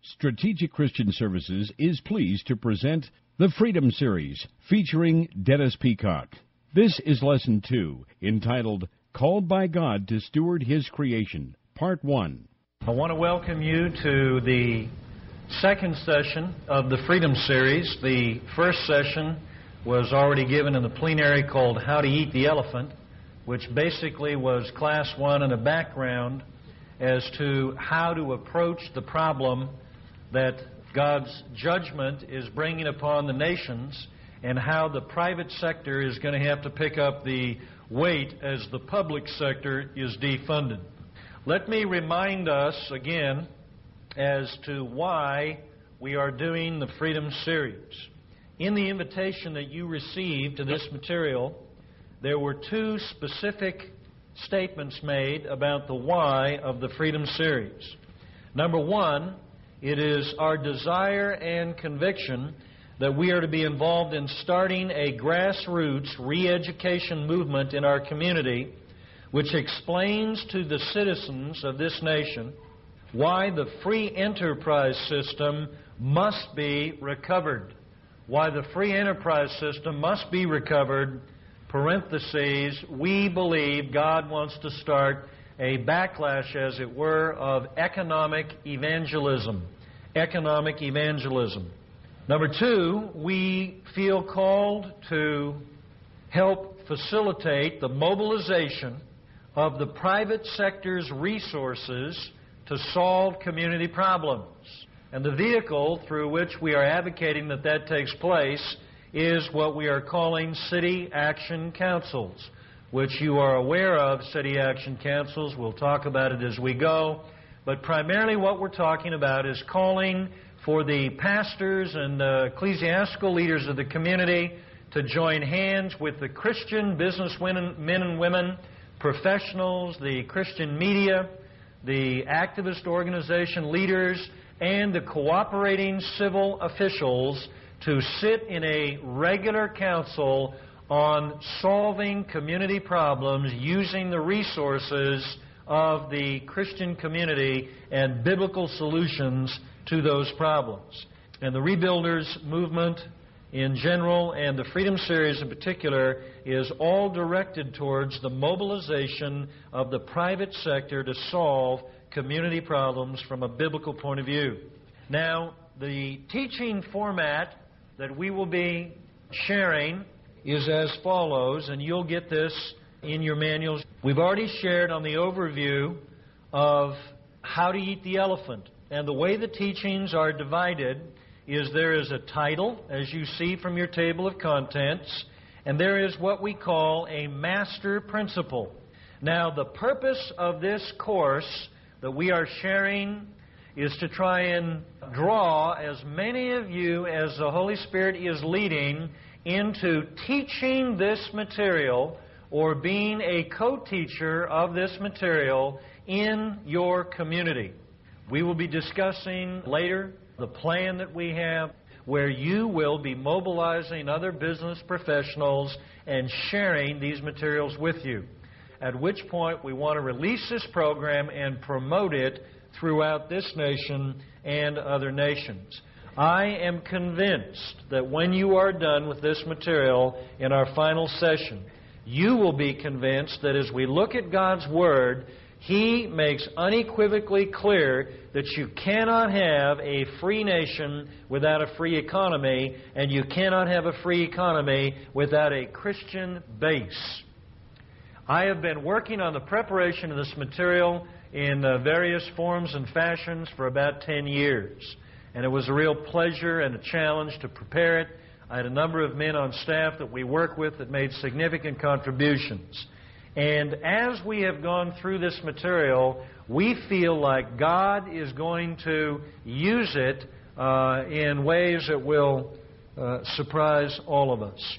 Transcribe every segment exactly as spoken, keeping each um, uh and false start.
Strategic Christian Services is pleased to present the Freedom Series featuring Dennis Peacock. This is Lesson two, entitled Called by God to Steward His Creation, Part one. I want to welcome you to the second session of the Freedom Series. The first session was already given in the plenary called How to Eat the Elephant, which basically was class one and a background as to how to approach the problem that God's judgment is bringing upon the nations and how the private sector is going to have to pick up the weight as the public sector is defunded. Let me remind us again as to why we are doing the Freedom Series. In the invitation that you received to this material, there were two specific statements made about the why of the Freedom Series. Number one, it is our desire and conviction that we are to be involved in starting a grassroots re-education movement in our community which explains to the citizens of this nation why the free enterprise system must be recovered. Why the free enterprise system must be recovered. Parentheses, we believe God wants to start a backlash, as it were, of economic evangelism. Economic evangelism. Number two, we feel called to help facilitate the mobilization of the private sector's resources to solve community problems. And the vehicle through which we are advocating that that takes place is what we are calling City Action Councils, which you are aware of, City Action Councils. We'll talk about it as we go. But primarily what we're talking about is calling for the pastors and uh, ecclesiastical leaders of the community to join hands with the Christian businessmen and women, professionals, the Christian media, the activist organization leaders, and the cooperating civil officials to sit in a regular council on solving community problems using the resources of the Christian community and biblical solutions to those problems. And the Rebuilders movement in general and the Freedom Series in particular is all directed towards the mobilization of the private sector to solve community problems from a biblical point of view. Now, the teaching format that we will be sharing is as follows, and you'll get this in your manuals. We've already shared on the overview of how to eat the elephant. And the way the teachings are divided is there is a title, as you see from your table of contents, and there is what we call a master principle. Now, the purpose of this course that we are sharing is to try and draw as many of you as the Holy Spirit is leading into teaching this material or being a co-teacher of this material in your community. We will be discussing later the plan that we have where you will be mobilizing other business professionals and sharing these materials with you. At which point we want to release this program and promote it throughout this nation and other nations. I am convinced that when you are done with this material in our final session, you will be convinced that as we look at God's Word, He makes unequivocally clear that you cannot have a free nation without a free economy, and you cannot have a free economy without a Christian base. I have been working on the preparation of this material in uh, various forms and fashions for about ten years. And it was a real pleasure and a challenge to prepare it. I had a number of men on staff that we work with that made significant contributions. And as we have gone through this material, we feel like God is going to use it uh, in ways that will uh, surprise all of us.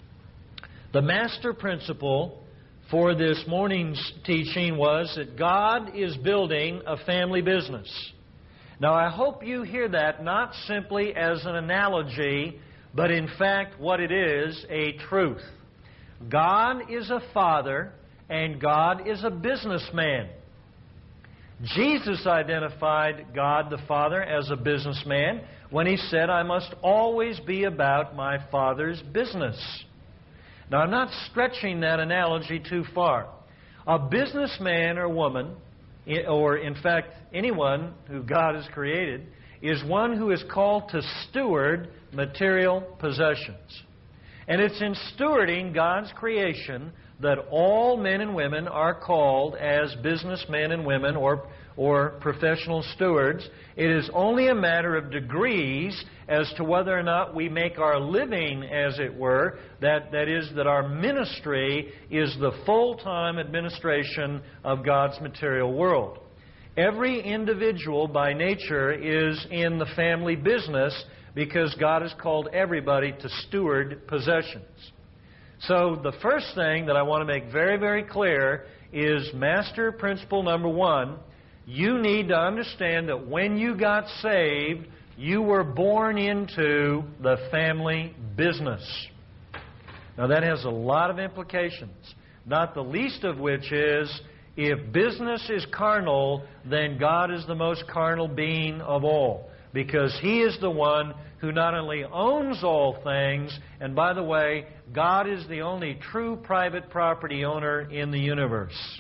The master principle for this morning's teaching was that God is building a family business. Now, I hope you hear that not simply as an analogy, but in fact what it is, a truth. God is a father and God is a businessman. Jesus identified God the Father as a businessman when He said, "I must always be about my Father's business." Now, I'm not stretching that analogy too far. A businessman or woman, or in fact anyone who God has created, is one who is called to steward material possessions. And it's in stewarding God's creation that all men and women are called as businessmen and women or, or professional stewards. It is only a matter of degrees as to whether or not we make our living, as it were, that, that is, that our ministry is the full-time administration of God's material world. Every individual by nature is in the family business because God has called everybody to steward possessions. So the first thing that I want to make very, very clear is master principle number one. You need to understand that when you got saved, you were born into the family business. Now that has a lot of implications, not the least of which is, if business is carnal, then God is the most carnal being of all, because He is the one who not only owns all things, and by the way, God is the only true private property owner in the universe.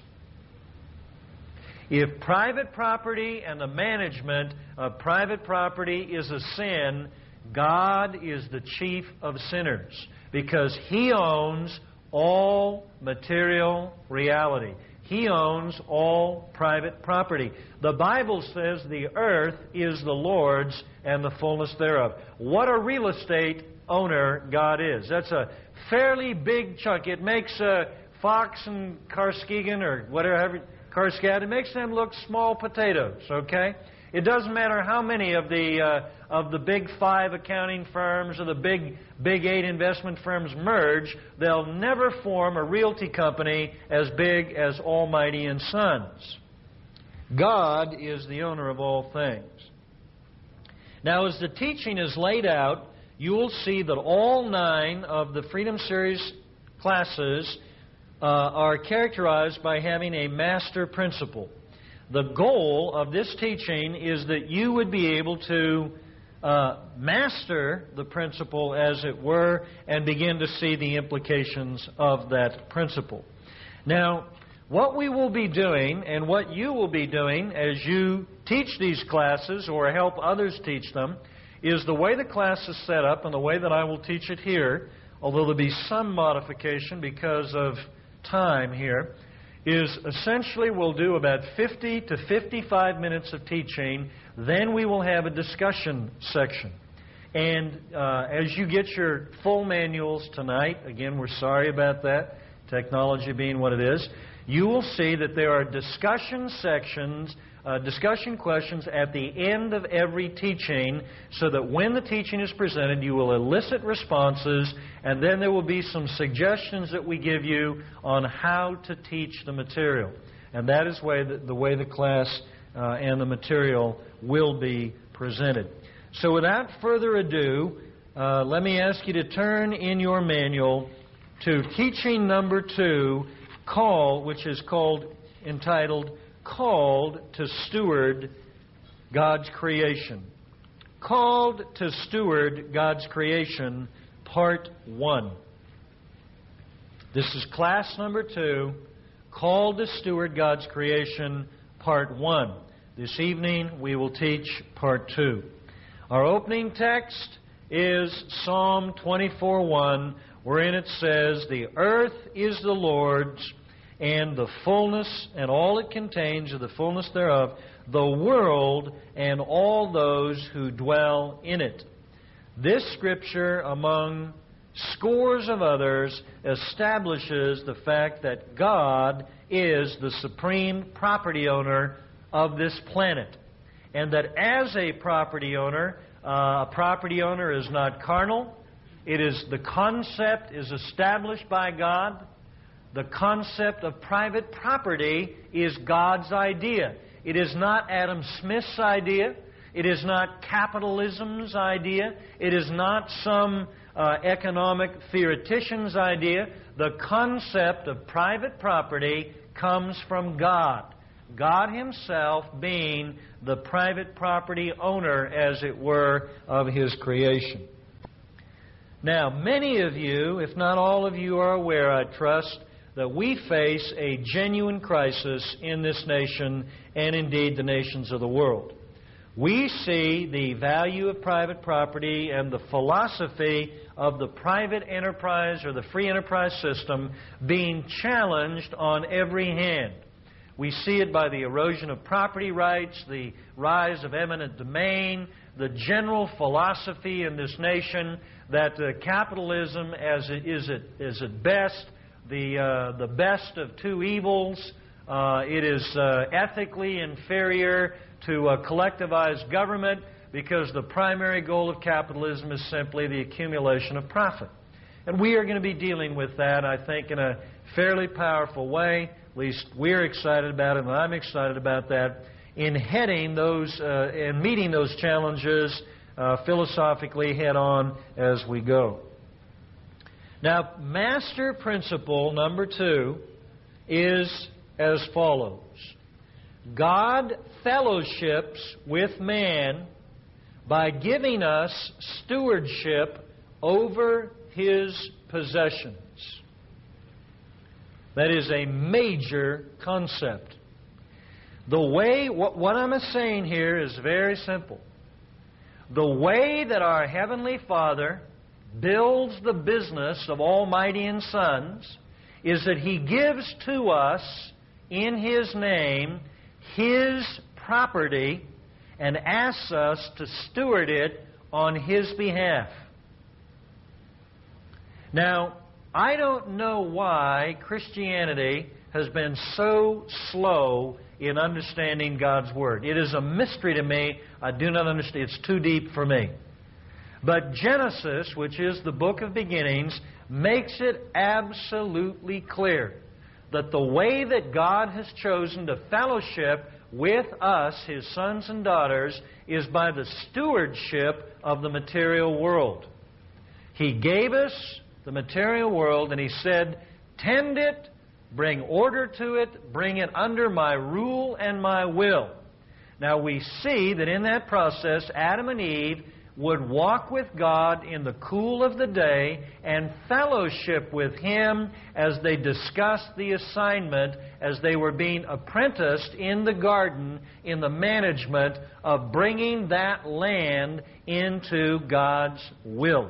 If private property and the management of private property is a sin, God is the chief of sinners, because He owns all material reality. He owns all private property. The Bible says the earth is the Lord's and the fullness thereof. What a real estate owner God is. That's a fairly big chunk. It makes uh, Fox and Karskegen or whatever, Karskad, it makes them look small potatoes, okay? It doesn't matter how many of the uh, of the big five accounting firms or the big big eight investment firms merge, they'll never form a realty company as big as Almighty and Sons. God is the owner of all things. Now, as the teaching is laid out, you will see that all nine of the Freedom Series classes uh, are characterized by having a master principle. The goal of this teaching is that you would be able to uh, master the principle, as it were, and begin to see the implications of that principle. Now, what we will be doing, and what you will be doing as you teach these classes or help others teach them, is the way the class is set up and the way that I will teach it here, although there'll be some modification because of time here, is essentially we'll do about fifty to fifty-five minutes of teaching, then we will have a discussion section. And uh, as you get your full manuals tonight, again, we're sorry about that, technology being what it is, you will see that there are discussion sections, uh, discussion questions at the end of every teaching, so that when the teaching is presented, you will elicit responses, and then there will be some suggestions that we give you on how to teach the material. And that is way the, the way the class uh, and the material will be presented. So without further ado, uh, let me ask you to turn in your manual to teaching number two, call, which is called, entitled, Called to Steward God's Creation. Called to Steward God's Creation, Part one. This is class number two, Called to Steward God's Creation, Part one. This evening we will teach Part two. Our opening text is Psalm twenty-four one, wherein it says, "The earth is the Lord's, and the fullness and all it contains of the fullness thereof, the world and all those who dwell in it." This scripture, among scores of others, establishes the fact that God is the supreme property owner of this planet. And that as a property owner, uh, a property owner is not carnal. It is, the concept is established by God. The concept of private property is God's idea. It is not Adam Smith's idea. It is not capitalism's idea. It is not some uh, economic theoretician's idea. The concept of private property comes from God. God Himself being the private property owner, as it were, of His creation. Now, many of you, if not all of you, are aware, I trust, that we face a genuine crisis in this nation and indeed the nations of the world. We see the value of private property and the philosophy of the private enterprise or the free enterprise system being challenged on every hand. We see it by the erosion of property rights, the rise of eminent domain, the general philosophy in this nation that uh, capitalism as it is at, is at best the, uh, the best of two evils. Uh, it is uh, ethically inferior to uh, collectivized government because the primary goal of capitalism is simply the accumulation of profit. And we are going to be dealing with that, I think, in a fairly powerful way. At least we're excited about it, and I'm excited about that, in heading those uh, and meeting those challenges uh, philosophically head on as we go. Now, master principle number two is as follows. God fellowships with man by giving us stewardship over His possessions. That is a major concept. The way, what, what I'm saying here is very simple. The way that our Heavenly Father builds the business of Almighty and Sons is that He gives to us, in His name, His property and asks us to steward it on His behalf. Now, I don't know why Christianity has been so slow in understanding God's Word. It is a mystery to me. I do not understand. It's too deep for me. But Genesis, which is the book of beginnings, makes it absolutely clear that the way that God has chosen to fellowship with us, His sons and daughters, is by the stewardship of the material world. He gave us the material world, and He said, tend it, bring order to it, bring it under my rule and my will. Now we see that in that process, Adam and Eve would walk with God in the cool of the day and fellowship with Him as they discussed the assignment as they were being apprenticed in the garden in the management of bringing that land into God's will.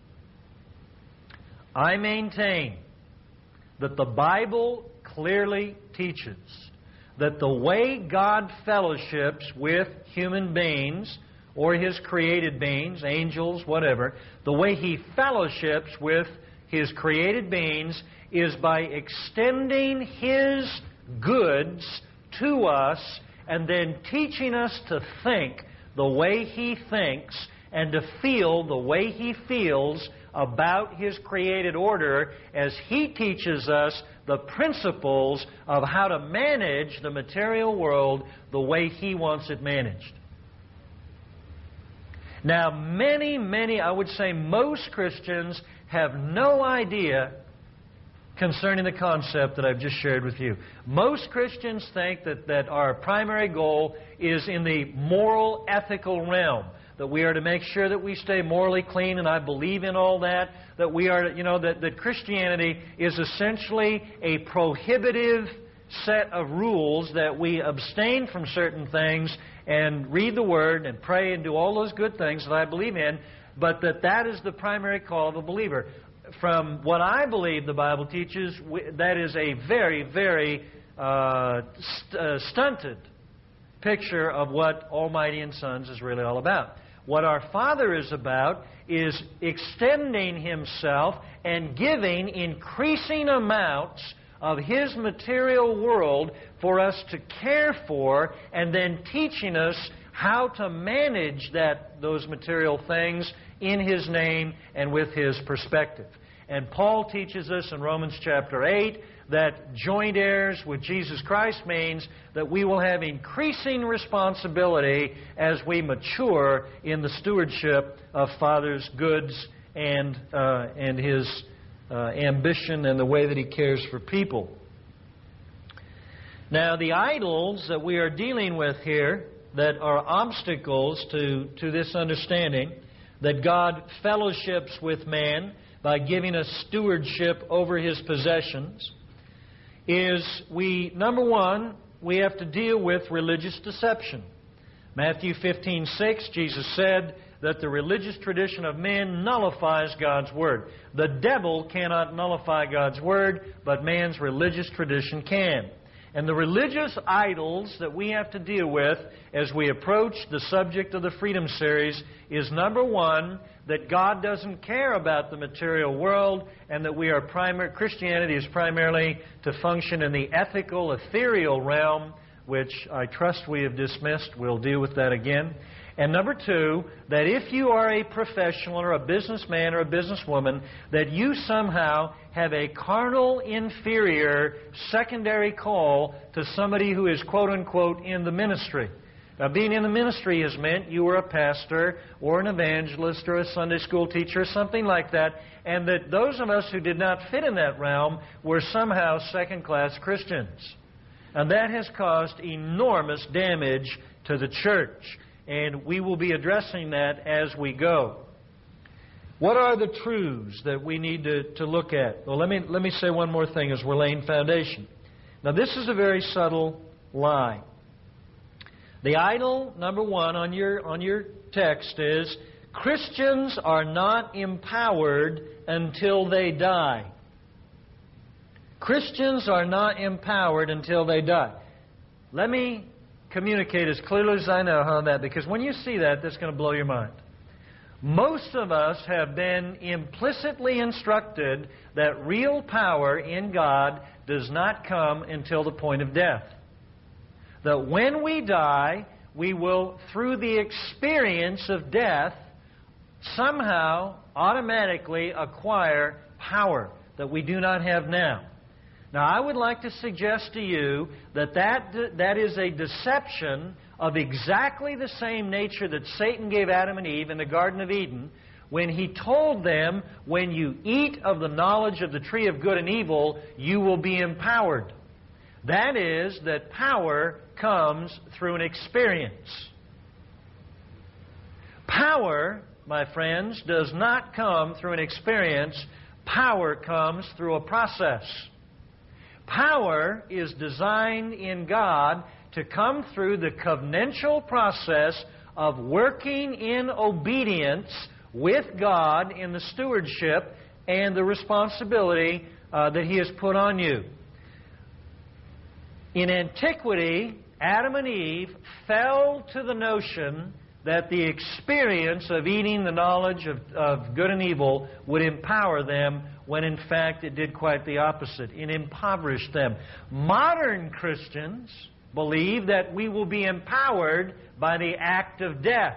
I maintain that the Bible clearly teaches that the way God fellowships with human beings or His created beings, angels, whatever, the way He fellowships with His created beings is by extending His goods to us and then teaching us to think the way He thinks and to feel the way He feels about His created order as He teaches us the principles of how to manage the material world the way He wants it managed. Now, many, many, I would say most Christians have no idea concerning the concept that I've just shared with you. Most Christians think that, that our primary goal is in the moral, ethical realm. That we are to make sure that we stay morally clean, and I believe in all that. That we are, you know, that, that Christianity is essentially a prohibitive set of rules that we abstain from certain things and read the Word and pray and do all those good things that I believe in, but that that is the primary call of a believer. From what I believe the Bible teaches, that is a very, very uh, st- uh, stunted picture of what Almighty and Sons is really all about. What our Father is about is extending Himself and giving increasing amounts of His material world for us to care for, and then teaching us how to manage that those material things in His name and with His perspective. And Paul teaches us in Romans chapter eight that joint heirs with Jesus Christ means that we will have increasing responsibility as we mature in the stewardship of Father's goods and uh, and His uh, ambition and the way that He cares for people. Now, the idols that we are dealing with here that are obstacles to, to this understanding that God fellowships with man by giving us stewardship over His possessions is we, number one, we have to deal with religious deception. Matthew fifteen six, Jesus said that the religious tradition of men nullifies God's Word. The devil cannot nullify God's Word, but man's religious tradition can. And the religious idols that we have to deal with as we approach the subject of the Freedom Series is, number one, that God doesn't care about the material world and that we are primar- Christianity is primarily to function in the ethical, ethereal realm, which I trust we have dismissed. We'll deal with that again. And number two, that if you are a professional or a businessman or a businesswoman, that you somehow have a carnal, inferior, secondary call to somebody who is, quote-unquote, in the ministry. Now, being in the ministry has meant you were a pastor or an evangelist or a Sunday school teacher or something like that, and that those of us who did not fit in that realm were somehow second-class Christians. And that has caused enormous damage to the church. And we will be addressing that as we go. What are the truths that we need to, to look at? Well, let me, let me say one more thing as we're laying foundation. Now, this is a very subtle lie. The idol, number one, on your, on your text is, Christians are not empowered until they die. Christians are not empowered until they die. Let me communicate as clearly as I know on that, because when you see that, that's going to blow your mind. Most of us have been implicitly instructed that real power in God does not come until the point of death. That when we die, we will, through the experience of death, somehow automatically acquire power that we do not have now. Now, I would like to suggest to you that that, that is a deception of exactly the same nature that Satan gave Adam and Eve in the Garden of Eden when he told them, when you eat of the knowledge of the tree of good and evil, you will be empowered. That is, that power comes through an experience. Power, my friends, does not come through an experience. Power comes through a process. Power is designed in God to come through the covenantal process of working in obedience with God in the stewardship and the responsibility uh, that He has put on you. In antiquity, Adam and Eve fell to the notion that the experience of eating the knowledge of, of good and evil would empower them, when in fact it did quite the opposite. It impoverished them. Modern Christians believe that we will be empowered by the act of death.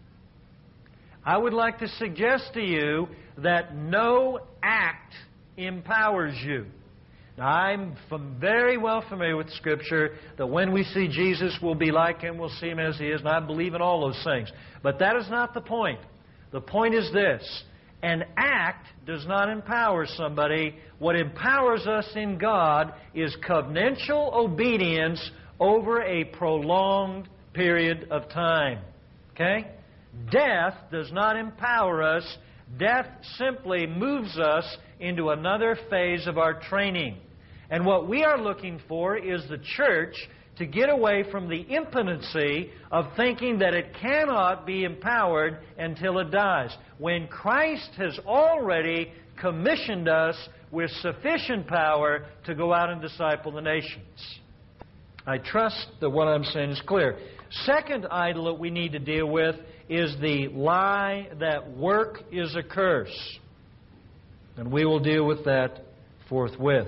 I would like to suggest to you that no act empowers you. Now, I'm very well familiar with Scripture that when we see Jesus, we'll be like Him, we'll see Him as He is, and I believe in all those things. But that is not the point. The point is this: an act does not empower somebody. What empowers us in God is covenantal obedience over a prolonged period of time. Okay? Death does not empower us. Death simply moves us into another phase of our training. And what we are looking for is the church to get away from the impotency of thinking that it cannot be empowered until it dies, when Christ has already commissioned us with sufficient power to go out and disciple the nations. I trust that what I'm saying is clear. Second idol that we need to deal with is the lie that work is a curse. And we will deal with that forthwith.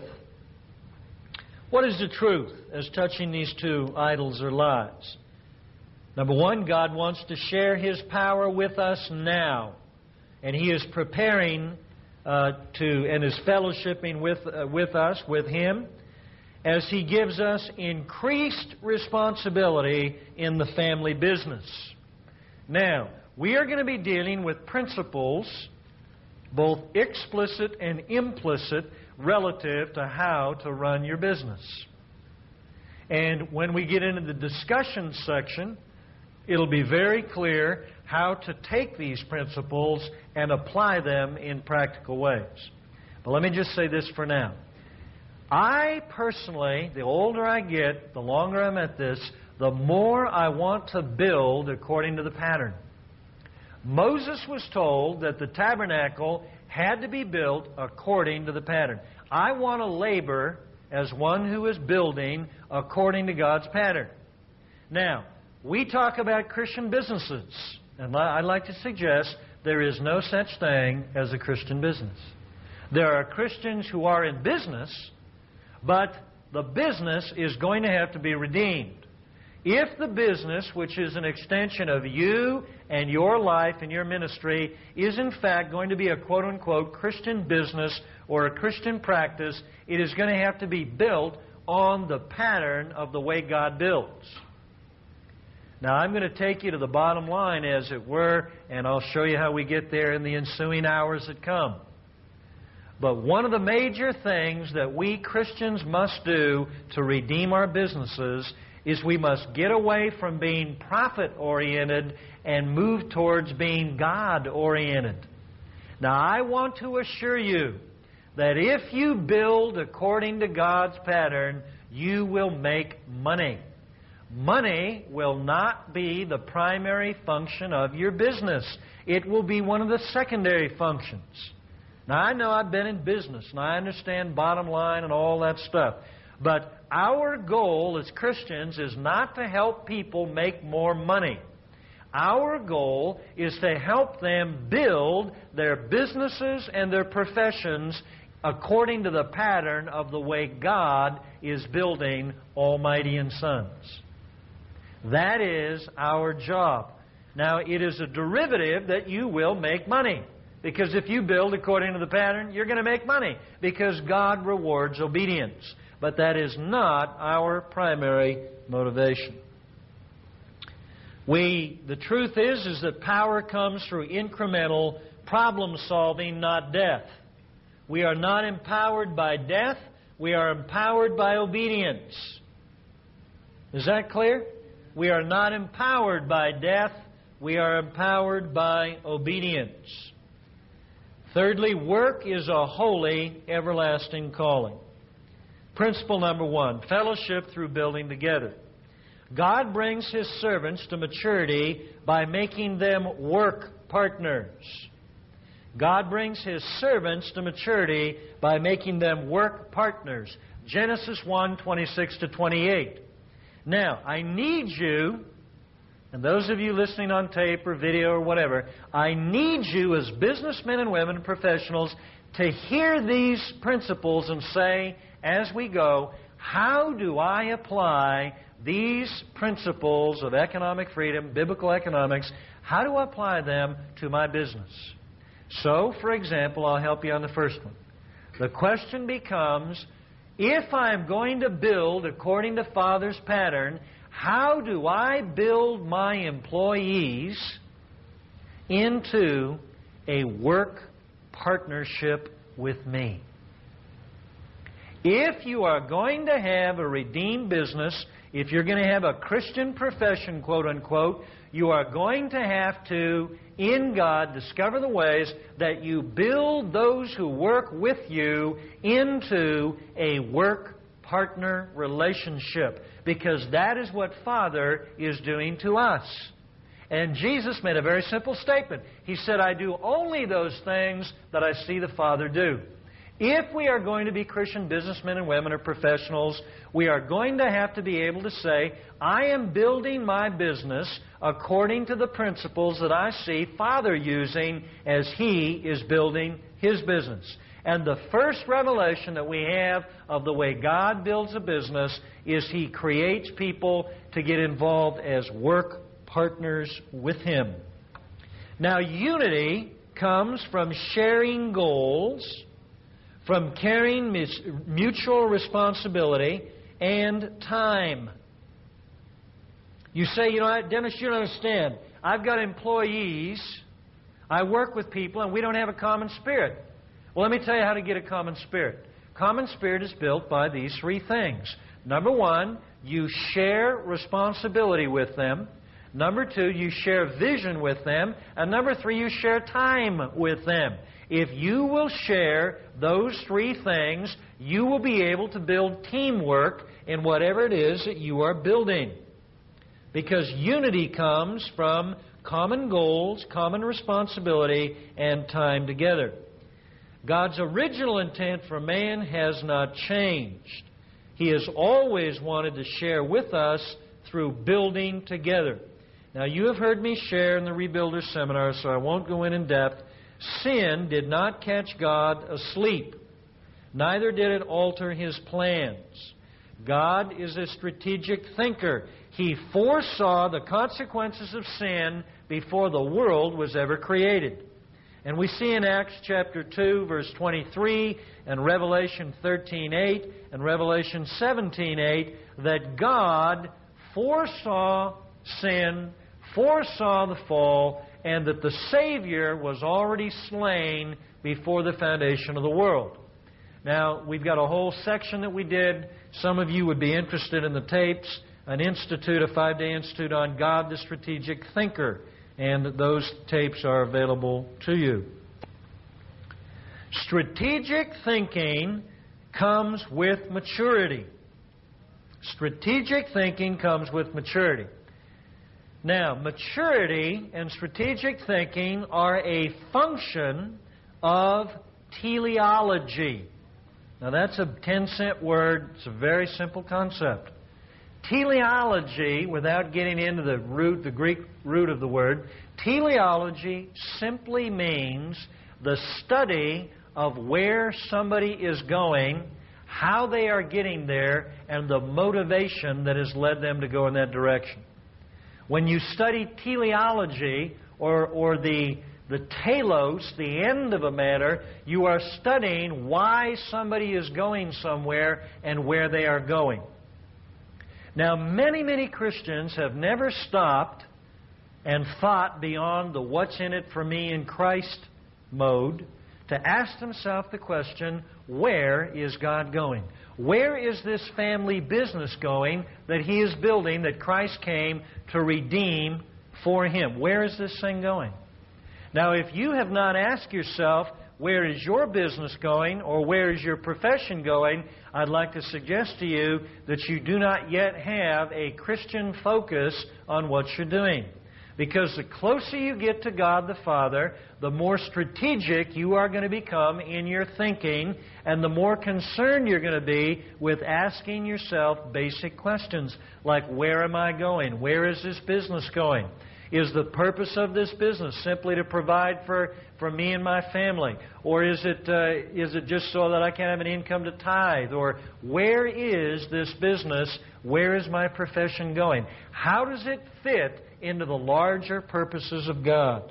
What is the truth as touching these two idols or lies? Number one, God wants to share His power with us now. And He is preparing uh, to, and is fellowshipping with, uh, with us, with Him, as He gives us increased responsibility in the family business. Now, we are going to be dealing with principles, both explicit and implicit, relative to how to run your business. And when we get into the discussion section, it'll be very clear how to take these principles and apply them in practical ways. But let me just say this for now. I personally, the older I get, the longer I'm at this, the more I want to build according to the pattern. Moses was told that the tabernacle had to be built according to the pattern. I want to labor as one who is building according to God's pattern. Now, we talk about Christian businesses, and I'd like to suggest there is no such thing as a Christian business. There are Christians who are in business, but the business is going to have to be redeemed. If the business, which is an extension of you and your life and your ministry, is in fact going to be a quote-unquote Christian business or a Christian practice, it is going to have to be built on the pattern of the way God builds. Now, I'm going to take you to the bottom line, as it were, and I'll show you how we get there in the ensuing hours that come. But one of the major things that we Christians must do to redeem our businesses is we must get away from being profit-oriented and move towards being God-oriented. Now, I want to assure you that if you build according to God's pattern, you will make money. Money will not be the primary function of your business. It will be one of the secondary functions. Now, I know I've been in business, and I understand bottom line and all that stuff. But our goal as Christians is not to help people make more money. Our goal is to help them build their businesses and their professions according to the pattern of the way God is building Almighty and Sons. That is our job. Now, it is a derivative that you will make money. Because if you build according to the pattern, you're going to make money. Because God rewards obedience. But that is not our primary motivation. We, the truth is, is that power comes through incremental problem solving, not death. We are not empowered by death. We are empowered by obedience. Is that clear? We are not empowered by death. We are empowered by obedience. Thirdly, work is a holy, everlasting calling. Principle number one, fellowship through building together. God brings His servants to maturity by making them work partners. God brings His servants to maturity by making them work partners. Genesis one, twenty-six to twenty-eight. Now, I need you, and those of you listening on tape or video or whatever, I need you as businessmen and women and professionals to hear these principles and say, as we go, how do I apply these principles of economic freedom, biblical economics, how do I apply them to my business? So, for example, I'll help you on the first one. The question becomes, if I'm going to build according to Father's pattern, how do I build my employees into a work partnership with me? If you are going to have a redeemed business, if you're going to have a Christian profession, quote unquote, you are going to have to, in God, discover the ways that you build those who work with you into a work partner relationship. Because that is what Father is doing to us. And Jesus made a very simple statement. He said, I do only those things that I see the Father do. If we are going to be Christian businessmen and women or professionals, we are going to have to be able to say, I am building my business according to the principles that I see Father using as He is building His business. And the first revelation that we have of the way God builds a business is He creates people to get involved as work partners with Him. Now, unity comes from sharing goals, from carrying mutual responsibility, and time. You say, you know, Dennis, you don't understand. I've got employees, I work with people, and we don't have a common spirit. Well, let me tell you how to get a common spirit. Common spirit is built by these three things. Number one, you share responsibility with them. Number two, you share vision with them. And number three, you share time with them. If you will share those three things, you will be able to build teamwork in whatever it is that you are building. Because unity comes from common goals, common responsibility, and time together. God's original intent for man has not changed. He has always wanted to share with us through building together. Now, you have heard me share in the Rebuilder Seminar, so I won't go in in depth. Sin did not catch God asleep. Neither did it alter His plans. God is a strategic thinker. He foresaw the consequences of sin before the world was ever created. And we see in Acts chapter two, verse twenty-three, and Revelation thirteen eight, and Revelation seventeen eight, that God foresaw sin, foresaw the fall, and that the Savior was already slain before the foundation of the world. Now, we've got a whole section that we did. Some of you would be interested in the tapes, an institute, a five-day institute on God the Strategic Thinker. And those tapes are available to you. Strategic thinking comes with maturity. Strategic thinking comes with maturity. Now, maturity and strategic thinking are a function of teleology. Now, that's a ten-cent word. It's a very simple concept. Teleology, without getting into the root, the Greek root of the word, teleology simply means the study of where somebody is going, how they are getting there, and the motivation that has led them to go in that direction. When you study teleology, or, or the, the telos, the end of a matter, you are studying why somebody is going somewhere and where they are going. Now, many, many Christians have never stopped and thought beyond the what's in it for me in Christ mode to ask themselves the question, where is God going? Where is this family business going that He is building, that Christ came to redeem for Him? Where is this thing going? Now, if you have not asked yourself, where is your business going, or where is your profession going, I'd like to suggest to you that you do not yet have a Christian focus on what you're doing. Because the closer you get to God the Father, the more strategic you are going to become in your thinking, and the more concerned you're going to be with asking yourself basic questions like, where am I going? Where is this business going? Is the purpose of this business simply to provide for, for me and my family? Or is it, uh, is it just so that I can have an income to tithe? Or where is this business? Where is my profession going? How does it fit into the larger purposes of God?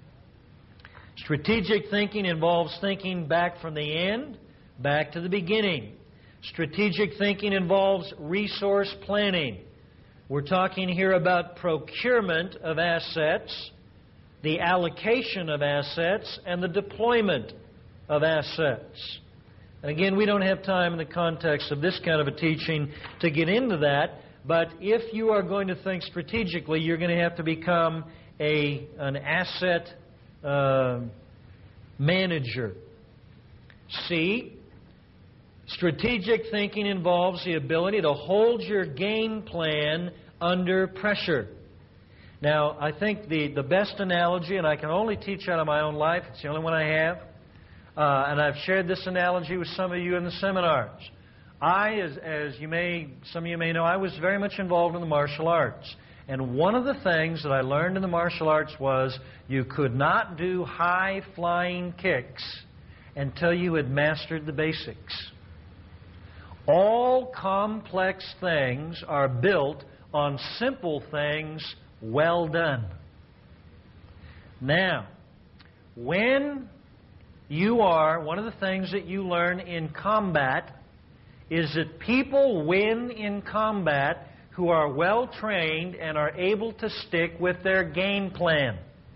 Strategic thinking involves thinking back from the end, back to the beginning. Strategic thinking involves resource planning. We're talking here about procurement of assets, the allocation of assets, and the deployment of assets. And again, we don't have time in the context of this kind of a teaching to get into that, but if you are going to think strategically, you're going to have to become a, an asset uh, manager. C, strategic thinking involves the ability to hold your game plan under pressure. Now, I think the, the best analogy, and I can only teach out of my own life, it's the only one I have, uh, and I've shared this analogy with some of you in the seminars. I, as, as you may, some of you may know, I was very much involved in the martial arts. And one of the things that I learned in the martial arts was you could not do high-flying kicks until you had mastered the basics. All complex things are built on simple things well done. Now, when you are, one of the things that you learn in combat is that people win in combat who are well trained and are able to stick with their game plan.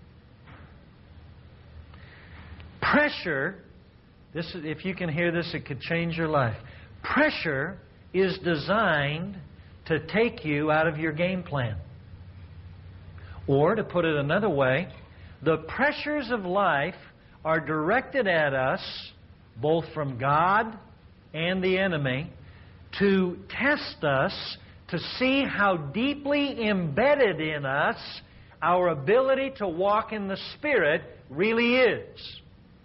Pressure, this is, if you can hear this, it could change your life. Pressure is designed to take you out of your game plan. Or, to put it another way, the pressures of life are directed at us, both from God and the enemy, to test us, to see how deeply embedded in us our ability to walk in the Spirit really is.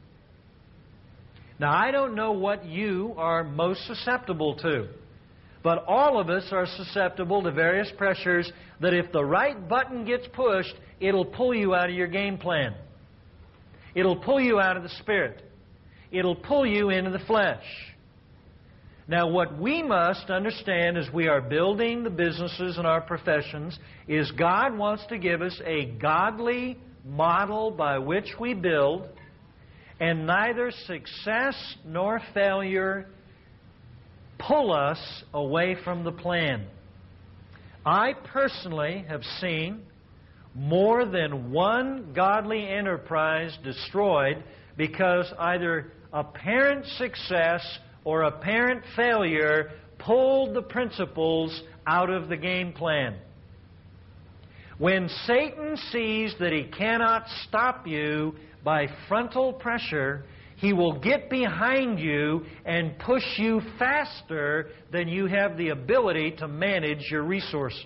Now, I don't know what you are most susceptible to, but all of us are susceptible to various pressures that if the right button gets pushed, it'll pull you out of your game plan. It'll pull you out of the Spirit. It'll pull you into the flesh. Now, what we must understand as we are building the businesses and our professions is God wants to give us a godly model by which we build, and neither success nor failure pull us away from the plan. I personally have seen more than one godly enterprise destroyed because either apparent success or apparent failure pulled the principles out of the game plan. When Satan sees that he cannot stop you by frontal pressure, he will get behind you and push you faster than you have the ability to manage your resources.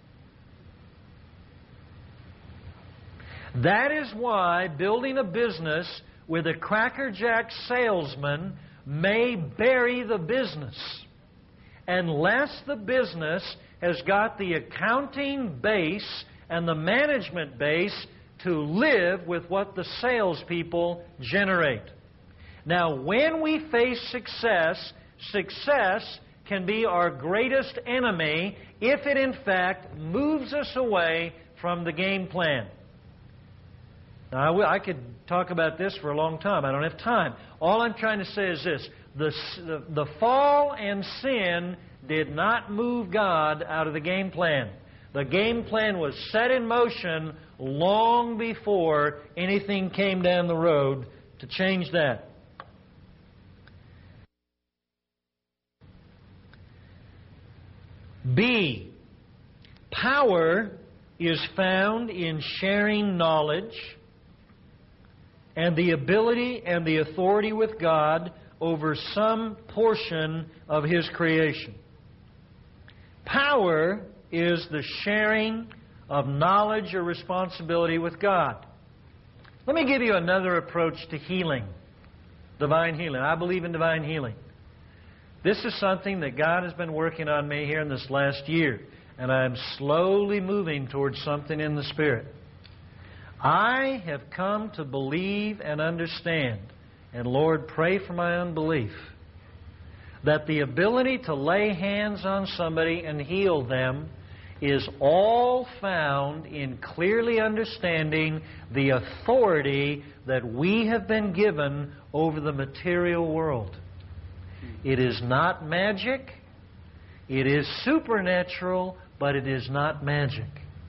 That is why building a business with a crackerjack salesman may bury the business unless the business has got the accounting base and the management base to live with what the salespeople generate. Now, when we face success, success can be our greatest enemy if it in fact moves us away from the game plan. Now, I could talk about this for a long time. I don't have time. All I'm trying to say is this. The, the, the fall and sin did not move God out of the game plan. The game plan was set in motion long before anything came down the road to change that. B. Power is found in sharing knowledge and the ability and the authority with God over some portion of His creation. Power is the sharing of knowledge or responsibility with God. Let me give you another approach to healing, divine healing. I believe in divine healing. This is something that God has been working on me here in this last year, and I'm slowly moving towards something in the Spirit. I have come to believe and understand, and Lord, pray for my unbelief, that the ability to lay hands on somebody and heal them is all found in clearly understanding the authority that we have been given over the material world. It is not magic. It is supernatural, but it is not magic.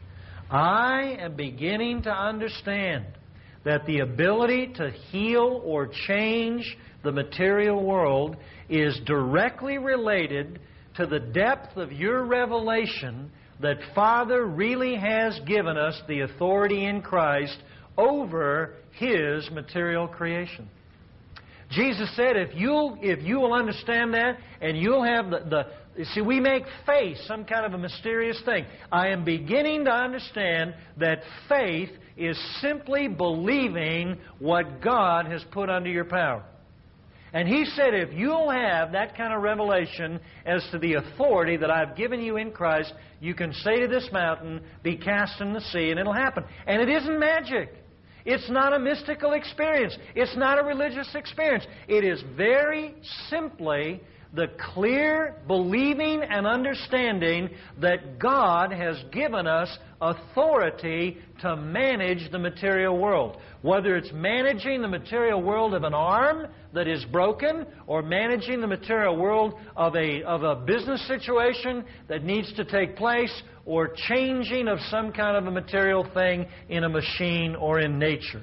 I am beginning to understand that the ability to heal or change the material world is directly related to the depth of your revelation that Father really has given us the authority in Christ over His material creation. Jesus said, if you'll, if you will understand that, and you'll have the, the... You see, we make faith some kind of a mysterious thing. I am beginning to understand that faith is simply believing what God has put under your power. And He said, if you'll have that kind of revelation as to the authority that I've given you in Christ, you can say to this mountain, be cast in the sea, and it'll happen. And it isn't magic. It's not a mystical experience. It's not a religious experience. It is very simply the clear believing and understanding that God has given us authority to manage the material world. Whether it's managing the material world of an arm that is broken, or managing the material world of a, of a business situation that needs to take place, or changing of some kind of a material thing in a machine or in nature.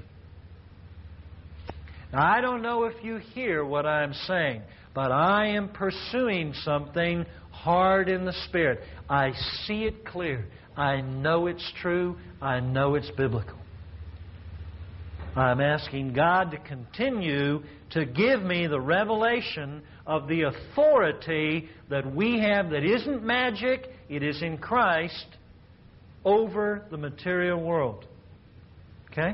Now, I don't know if you hear what I'm saying, but I am pursuing something hard in the Spirit. I see it clear. I know it's true. I know it's biblical. I'm asking God to continue to give me the revelation of the authority that we have that isn't magic, it is in Christ, over the material world. Okay?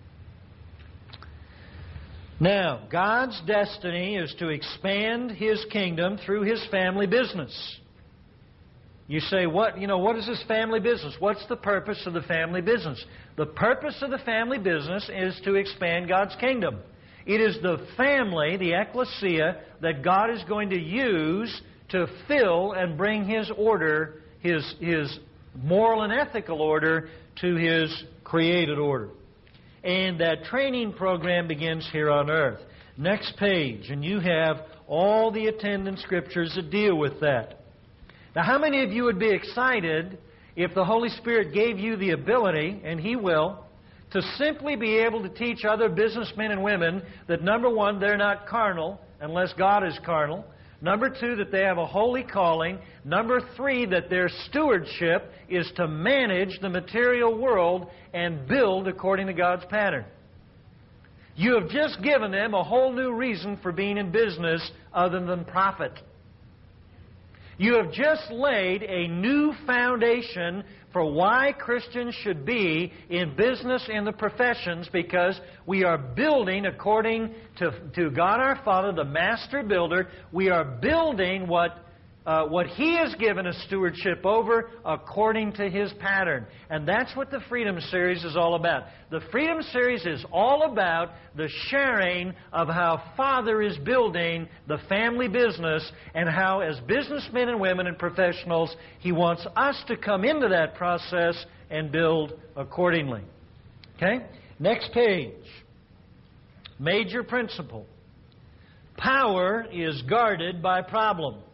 Now, God's destiny is to expand His kingdom through His family business. You say, what, you know, what is this family business? What's the purpose of the family business? The purpose of the family business is to expand God's kingdom. It is the family, the ecclesia, that God is going to use to fill and bring His order, His, His moral and ethical order, to His created order. And that training program begins here on earth. Next page, and you have all the attendant scriptures that deal with that. Now, how many of you would be excited if the Holy Spirit gave you the ability, and He will, to simply be able to teach other businessmen and women that, number one, they're not carnal, unless God is carnal. Number two, that they have a holy calling. Number three, that their stewardship is to manage the material world and build according to God's pattern. You have just given them a whole new reason for being in business other than profit. You have just laid a new foundation for why Christians should be in business in the professions, because we are building according to, to God our Father, the Master Builder. We are building what Uh, what He has given us stewardship over according to His pattern. And that's what the Freedom Series is all about. The Freedom Series is all about the sharing of how Father is building the family business, and how, as businessmen and women and professionals, He wants us to come into that process and build accordingly. Okay? Next page. Major principle. Power is guarded by problems.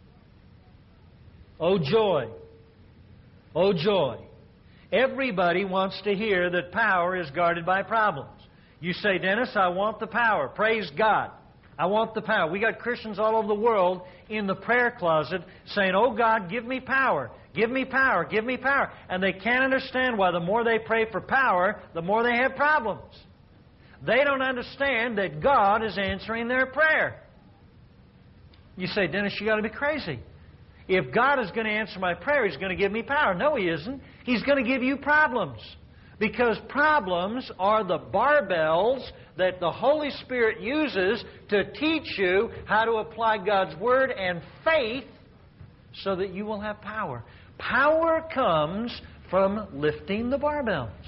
Oh, joy. Oh, joy. Everybody wants to hear that power is guarded by problems. You say, Dennis, I want the power. Praise God. I want the power. We got Christians all over the world in the prayer closet saying, oh, God, give me power. Give me power. Give me power. And they can't understand why the more they pray for power, the more they have problems. They don't understand that God is answering their prayer. You say, Dennis, you got to be crazy. If God is going to answer my prayer, He's going to give me power. No, He isn't. He's going to give you problems. Because problems are the barbells that the Holy Spirit uses to teach you how to apply God's Word and faith so that you will have power. Power comes from lifting the barbells.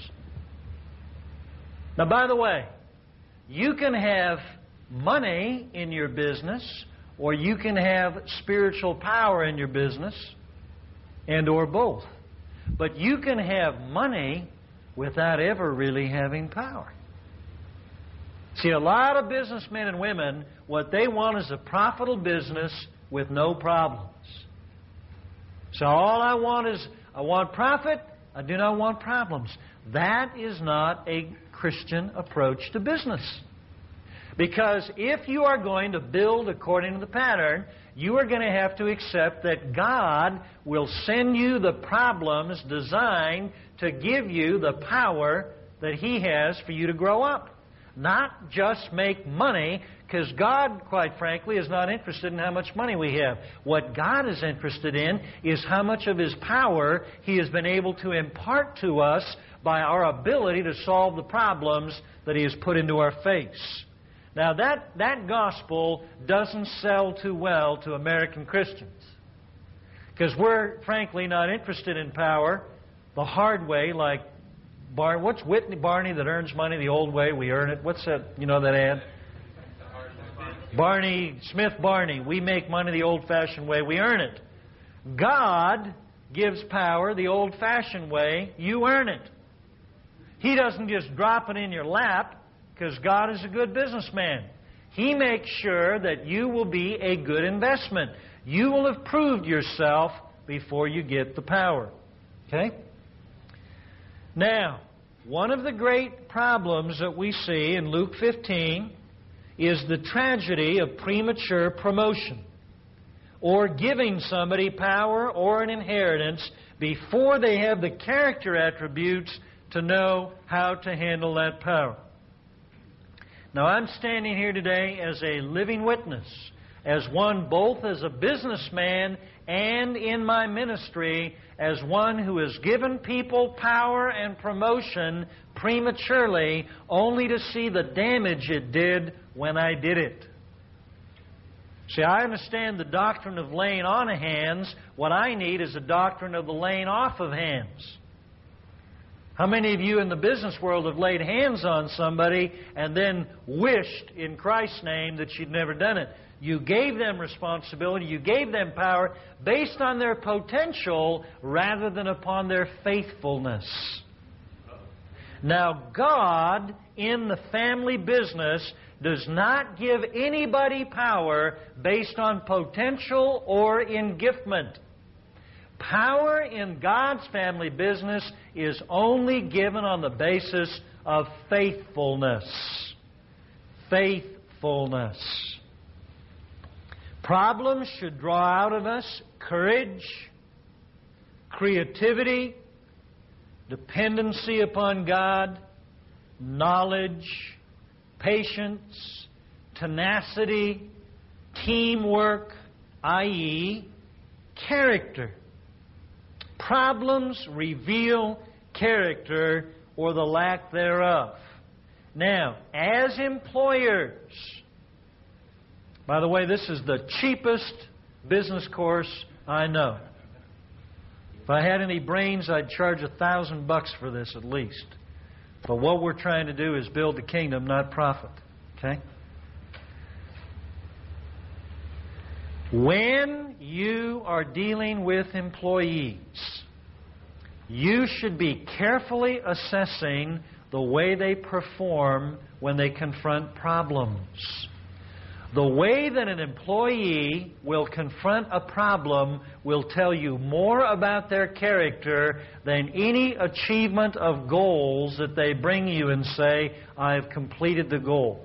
Now, by the way, you can have money in your business, or you can have spiritual power in your business, and or both. But you can have money without ever really having power. See, a lot of businessmen and women, what they want is a profitable business with no problems. So all I want is, I want profit, I do not want problems. That is not a Christian approach to business. Because if you are going to build according to the pattern, you are going to have to accept that God will send you the problems designed to give you the power that He has for you to grow up. Not just make money, because God, quite frankly, is not interested in how much money we have. What God is interested in is how much of His power He has been able to impart to us by our ability to solve the problems that He has put into our face. Now, that, that gospel doesn't sell too well to American Christians, because we're, frankly, not interested in power the hard way, like, Bar- what's Whitney Barney that earns money the old way? We earn it. What's that, you know, that ad? Barney, Smith Barney. We make money the old-fashioned way. We earn it. God gives power the old-fashioned way. You earn it. He doesn't just drop it in your lap, because God is a good businessman. He makes sure that you will be a good investment. You will have proved yourself before you get the power. Okay? Now, one of the great problems that we see in Luke fifteen is the tragedy of premature promotion. or giving somebody power or an inheritance before they have the character attributes to know how to handle that power. Now, I'm standing here today as a living witness, as one both as a businessman and in my ministry as one who has given people power and promotion prematurely only to see the damage it did when I did it. See, I understand the doctrine of laying on of hands. What I need is a doctrine of the laying off of hands. How many of you in the business world have laid hands on somebody and then wished in Christ's name that you'd never done it? You gave them responsibility, you gave them power based on their potential rather than upon their faithfulness. Now, God in the family business does not give anybody power based on potential or engiftment. Power in God's family business is only given on the basis of faithfulness. Faithfulness. Problems should draw out of us courage, creativity, dependency upon God, knowledge, patience, tenacity, teamwork, that is, character. Problems reveal character or the lack thereof. Now, as employers, by the way, this is the cheapest business course I know. If I had any brains, I'd charge a thousand bucks for this at least. But what we're trying to do is build the kingdom, not profit. Okay? When you are dealing with employees, you should be carefully assessing the way they perform when they confront problems. The way that an employee will confront a problem will tell you more about their character than any achievement of goals that they bring you and say, I have completed the goal.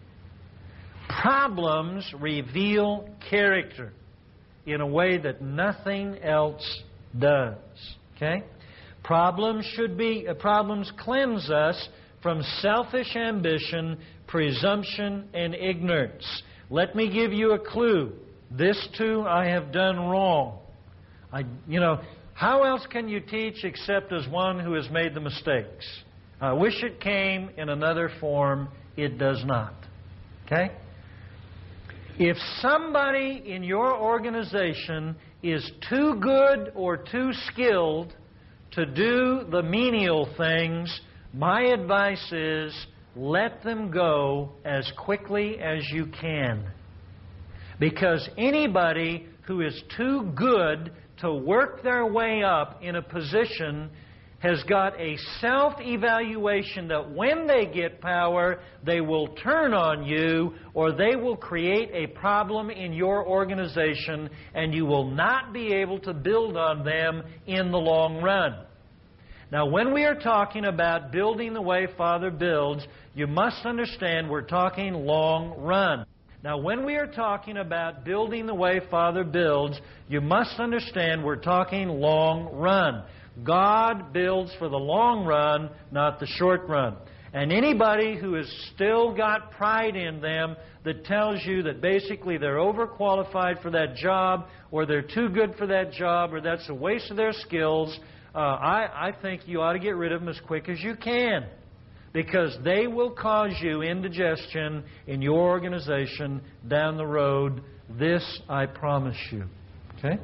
Problems reveal character in a way that nothing else does. Okay? Problems should be uh, problems cleanse us from selfish ambition, presumption, and ignorance. Let me give you a clue. This too I have done wrong. I, you know, how else can you teach except as one who has made the mistakes? I wish it came in another form. It does not. Okay? If somebody in your organization is too good or too skilled to do the menial things, my advice is let them go as quickly as you can. Because anybody who is too good to work their way up in a position has got a self-evaluation that when they get power, they will turn on you or they will create a problem in your organization and you will not be able to build on them in the long run. Now, when we are talking about building the way Father builds, you must understand we're talking long run. Now, when we are talking about building the way Father builds, you must understand we're talking long run. God builds for the long run, not the short run. And anybody who has still got pride in them that tells you that basically they're overqualified for that job or they're too good for that job or that's a waste of their skills, uh, I, I think you ought to get rid of them as quick as you can. Because they will cause you indigestion in your organization down the road. This I promise you. Okay?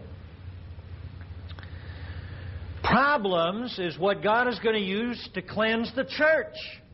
Problems is what God is going to use to cleanse the church.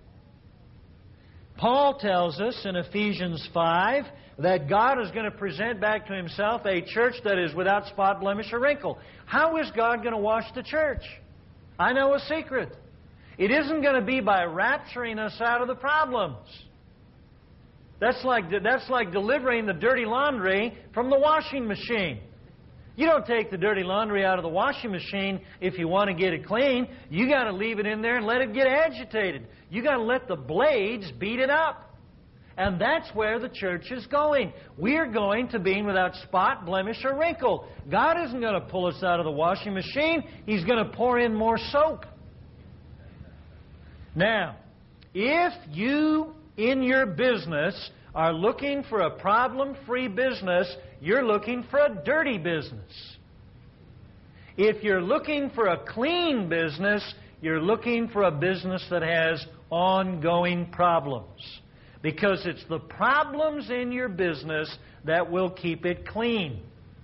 Paul tells us in Ephesians five that God is going to present back to Himself a church that is without spot, blemish, or wrinkle. How is God going to wash the church? I know a secret. It isn't going to be by rapturing us out of the problems. That's like, that's like delivering the dirty laundry from the washing machine. You don't take the dirty laundry out of the washing machine if you want to get it clean. You got to leave it in there and let it get agitated. You got to let the blades beat it up. And that's where the church is going. We're going to being without spot, blemish, or wrinkle. God isn't going to pull us out of the washing machine. He's going to pour in more soap. Now, if you, in your business, are looking for a problem-free business, you're looking for a dirty business. If you're looking for a clean business, you're looking for a business that has ongoing problems. Because it's the problems in your business that will keep it clean.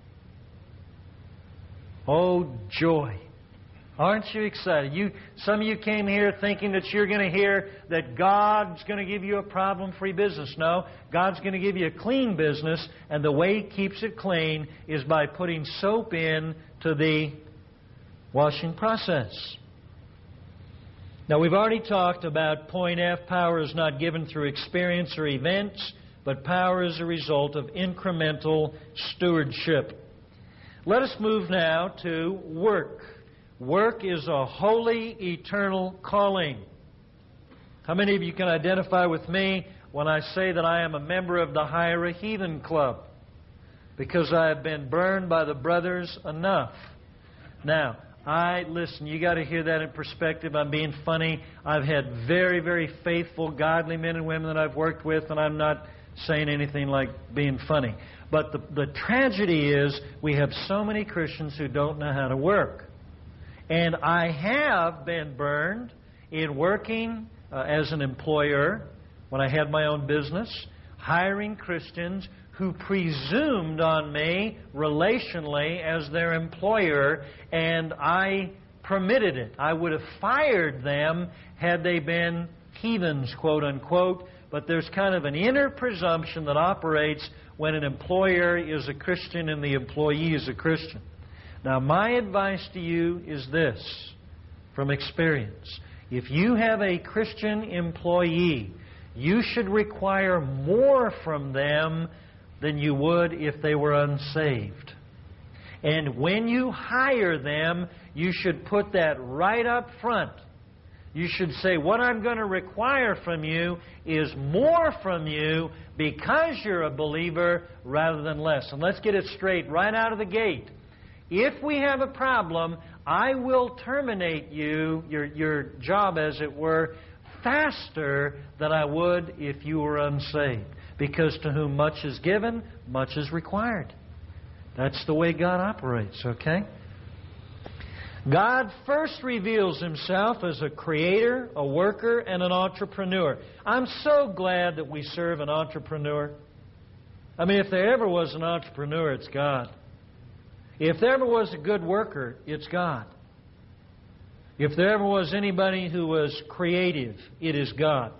Oh, joy. Aren't you excited? You, some of you came here thinking that you're going to hear that God's going to give you a problem-free business. No, God's going to give you a clean business, and the way He keeps it clean is by putting soap in to the washing process. Now, we've already talked about point F. Power is not given through experience or events, but power is a result of incremental stewardship. Let us move now to work. Work is a holy, eternal calling. How many of you can identify with me when I say that I am a member of the Hire a Heathen Club? Because I have been burned by the brothers enough. Now, I, listen, you got to hear that in perspective. I'm being funny. I've had very, very faithful, godly men and women that I've worked with, and I'm not saying anything like being funny. But the, the tragedy is we have so many Christians who don't know how to work. And I have been burned in working uh, as an employer when I had my own business, hiring Christians who presumed on me relationally as their employer, and I permitted it. I would have fired them had they been heathens, quote unquote, but there's kind of an inner presumption that operates when an employer is a Christian and the employee is a Christian. Now, my advice to you is this, from experience. If you have a Christian employee, you should require more from them than you would if they were unsaved. And when you hire them, you should put that right up front. You should say, what I'm going to require from you is more from you because you're a believer rather than less. And let's get it straight right out of the gate. If we have a problem, I will terminate you, your, your job as it were, faster than I would if you were unsaved. Because to whom much is given, much is required. That's the way God operates, okay? God first reveals Himself as a creator, a worker, and an entrepreneur. I'm so glad that we serve an entrepreneur. I mean, if there ever was an entrepreneur, it's God. If there ever was a good worker, it's God. If there ever was anybody who was creative, it is God.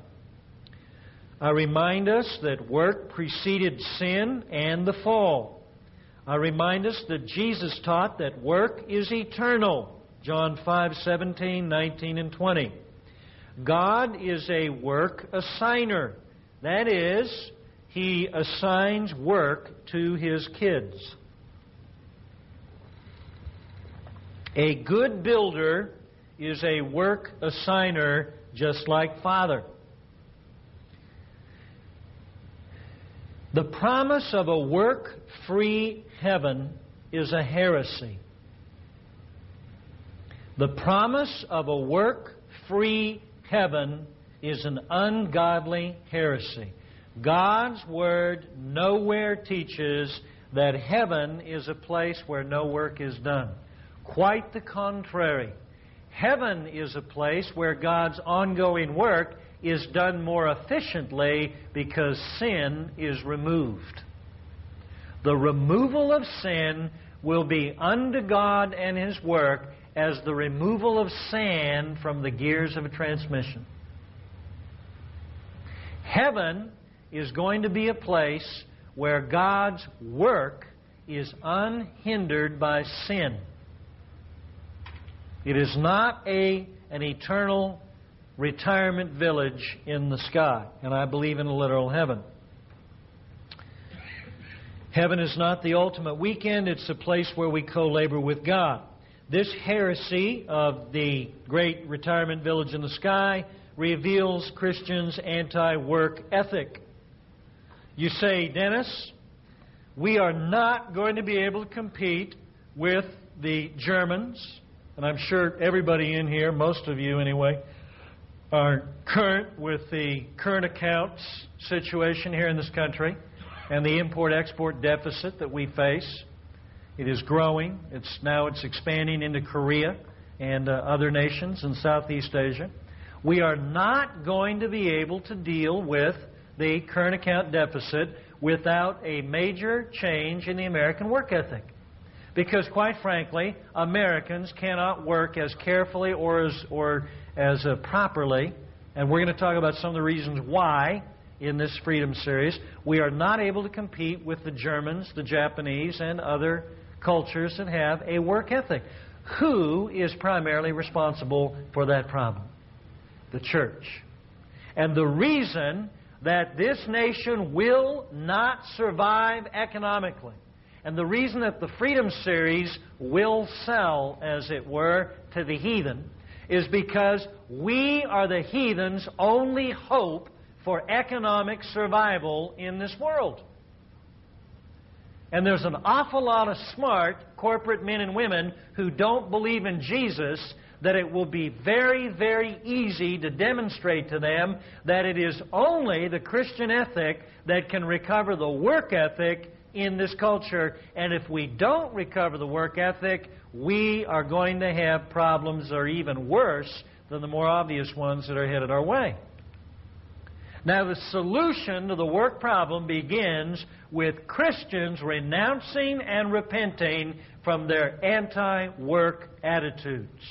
I remind us that work preceded sin and the fall. I remind us that Jesus taught that work is eternal. John five, seventeen, nineteen, and twenty. God is a work assigner. That is, He assigns work to His kids. A good builder is a work assigner just like Father. The promise of a work-free heaven is a heresy. The promise of a work-free heaven is an ungodly heresy. God's Word nowhere teaches that heaven is a place where no work is done. Quite the contrary. Heaven is a place where God's ongoing work is done more efficiently because sin is removed. The removal of sin will be unto God and His work as the removal of sand from the gears of a transmission. Heaven is going to be a place where God's work is unhindered by sin. It is not a, an eternal retirement village in the sky, and I believe in a literal heaven. Heaven is not the ultimate weekend. It's a place where we co-labor with God. This heresy of the great retirement village in the sky reveals Christians' anti-work ethic. You say, Dennis, we are not going to be able to compete with the Germans. And I'm sure everybody in here, most of you anyway, are current with the current accounts situation here in this country and the import-export deficit that we face. It is growing. It's now it's expanding into Korea and uh, other nations in Southeast Asia. We are not going to be able to deal with the current account deficit without a major change in the American work ethic. Because, quite frankly, Americans cannot work as carefully or as, or as uh, properly, and we're going to talk about some of the reasons why in this Freedom Series. We are not able to compete with the Germans, the Japanese, and other cultures that have a work ethic. Who is primarily responsible for that problem? The church. And the reason that this nation will not survive economically, and the reason that the Freedom Series will sell, as it were, to the heathen, is because we are the heathen's only hope for economic survival in this world. And there's an awful lot of smart corporate men and women who don't believe in Jesus, that it will be very, very easy to demonstrate to them that it is only the Christian ethic that can recover the work ethic in this culture. And if we don't recover the work ethic, we are going to have problems that are even worse than the more obvious ones that are headed our way. Now, the solution to the work problem begins with Christians renouncing and repenting from their anti-work attitudes.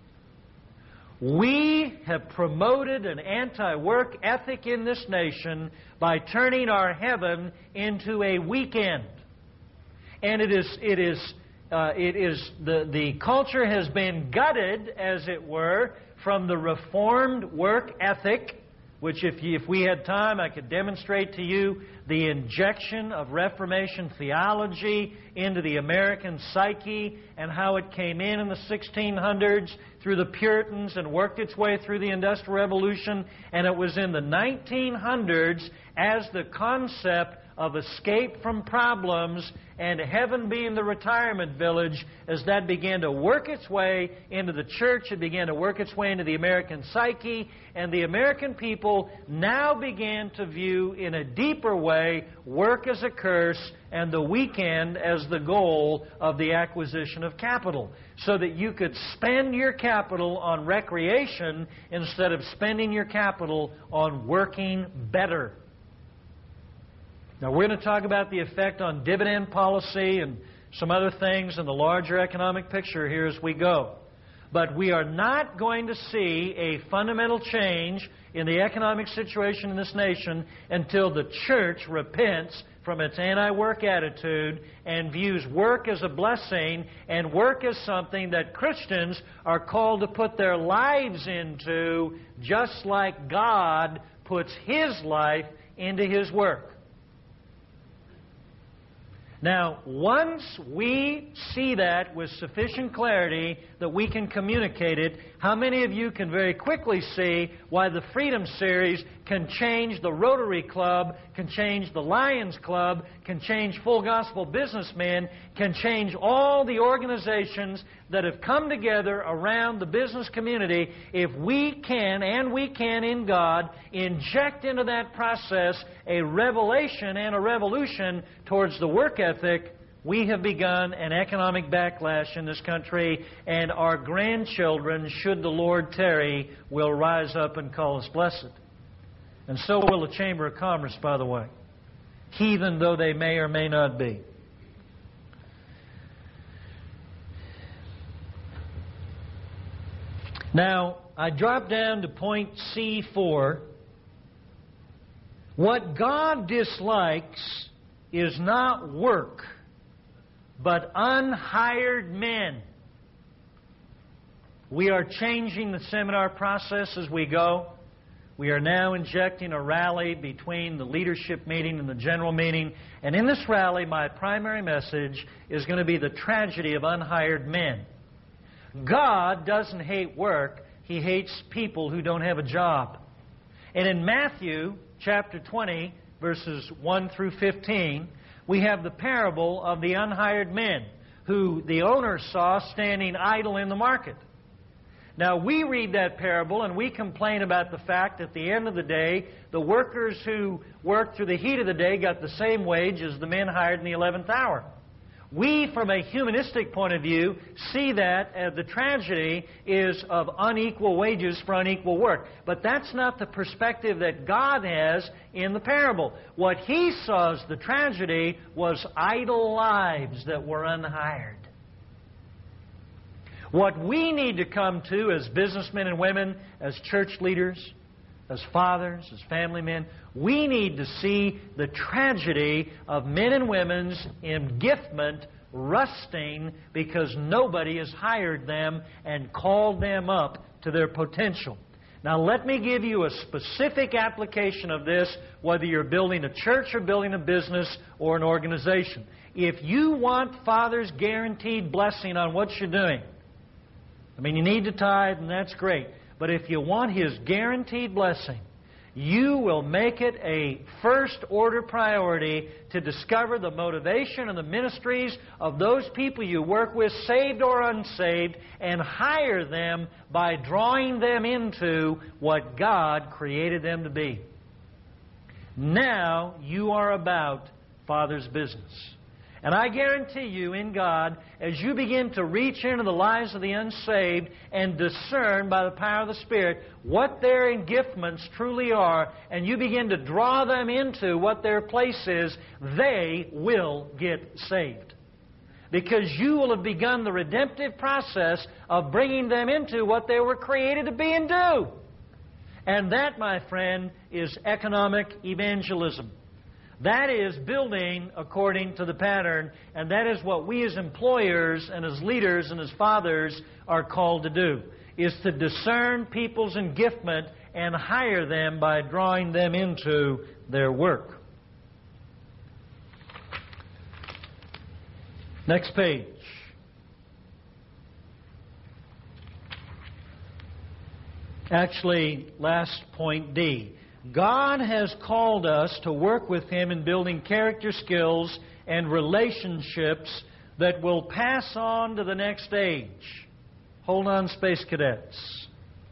We have promoted an anti-work ethic in this nation by turning our heaven into a weekend. And it is, it is, uh, it is the, the culture has been gutted, as it were, from the reformed work ethic, which if, you, if we had time, I could demonstrate to you the injection of Reformation theology into the American psyche and how it came in in the sixteen hundreds through the Puritans and worked its way through the Industrial Revolution. And it was in the nineteen hundreds, as the concept of escape from problems and heaven being the retirement village, as that began to work its way into the church, it began to work its way into the American psyche, and the American people now began to view in a deeper way work as a curse and the weekend as the goal of the acquisition of capital, so that you could spend your capital on recreation instead of spending your capital on working better. Now, we're going to talk about the effect on dividend policy and some other things in the larger economic picture here as we go. But we are not going to see a fundamental change in the economic situation in this nation until the church repents from its anti-work attitude and views work as a blessing and work as something that Christians are called to put their lives into, just like God puts His life into His work. Now, once we see that with sufficient clarity that we can communicate it, how many of you can very quickly see why the Freedom Series can change the Rotary Club, can change the Lions Club, can change Full Gospel Businessmen, can change all the organizations that have come together around the business community if we can, and we can in God, inject into that process a revelation and a revolution towards the work ethic. We have begun an economic backlash in this country, and our grandchildren, should the Lord tarry, will rise up and call us blessed. And so will the Chamber of Commerce, by the way, heathen though they may or may not be. Now, I drop down to point C four. What God dislikes is not work, but unhired men. We are changing the seminar process as we go. We are now injecting a rally between the leadership meeting and the general meeting. And in this rally, my primary message is going to be the tragedy of unhired men. God doesn't hate work. He hates people who don't have a job. And in Matthew chapter twenty, verses one through fifteen, we have the parable of the unhired men who the owner saw standing idle in the market. Now, we read that parable and we complain about the fact that at the end of the day, the workers who worked through the heat of the day got the same wage as the men hired in the eleventh hour. We, from a humanistic point of view, see that as the tragedy is of unequal wages for unequal work. But that's not the perspective that God has in the parable. What He saw as the tragedy was idle lives that were unhired. What we need to come to as businessmen and women, as church leaders, as fathers, as family men, we need to see the tragedy of men and women's engiftment rusting because nobody has hired them and called them up to their potential. Now let me give you a specific application of this, whether you're building a church or building a business or an organization. If you want Father's guaranteed blessing on what you're doing, I mean, you need to tithe, and that's great. But if you want His guaranteed blessing, you will make it a first-order priority to discover the motivation and the ministries of those people you work with, saved or unsaved, and hire them by drawing them into what God created them to be. Now you are about Father's business. And I guarantee you, in God, as you begin to reach into the lives of the unsaved and discern by the power of the Spirit what their engiftments truly are, and you begin to draw them into what their place is, they will get saved. Because you will have begun the redemptive process of bringing them into what they were created to be and do. And that, my friend, is economic evangelism. That is building according to the pattern, and that is what we as employers and as leaders and as fathers are called to do, is to discern people's engiftment and hire them by drawing them into their work. Next page. Actually, last point D. God has called us to work with Him in building character skills and relationships that will pass on to the next age. Hold on, Space Cadets.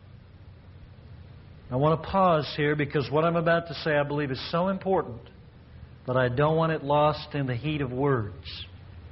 I want to pause here because what I'm about to say I believe is so important, but I don't want it lost in the heat of words.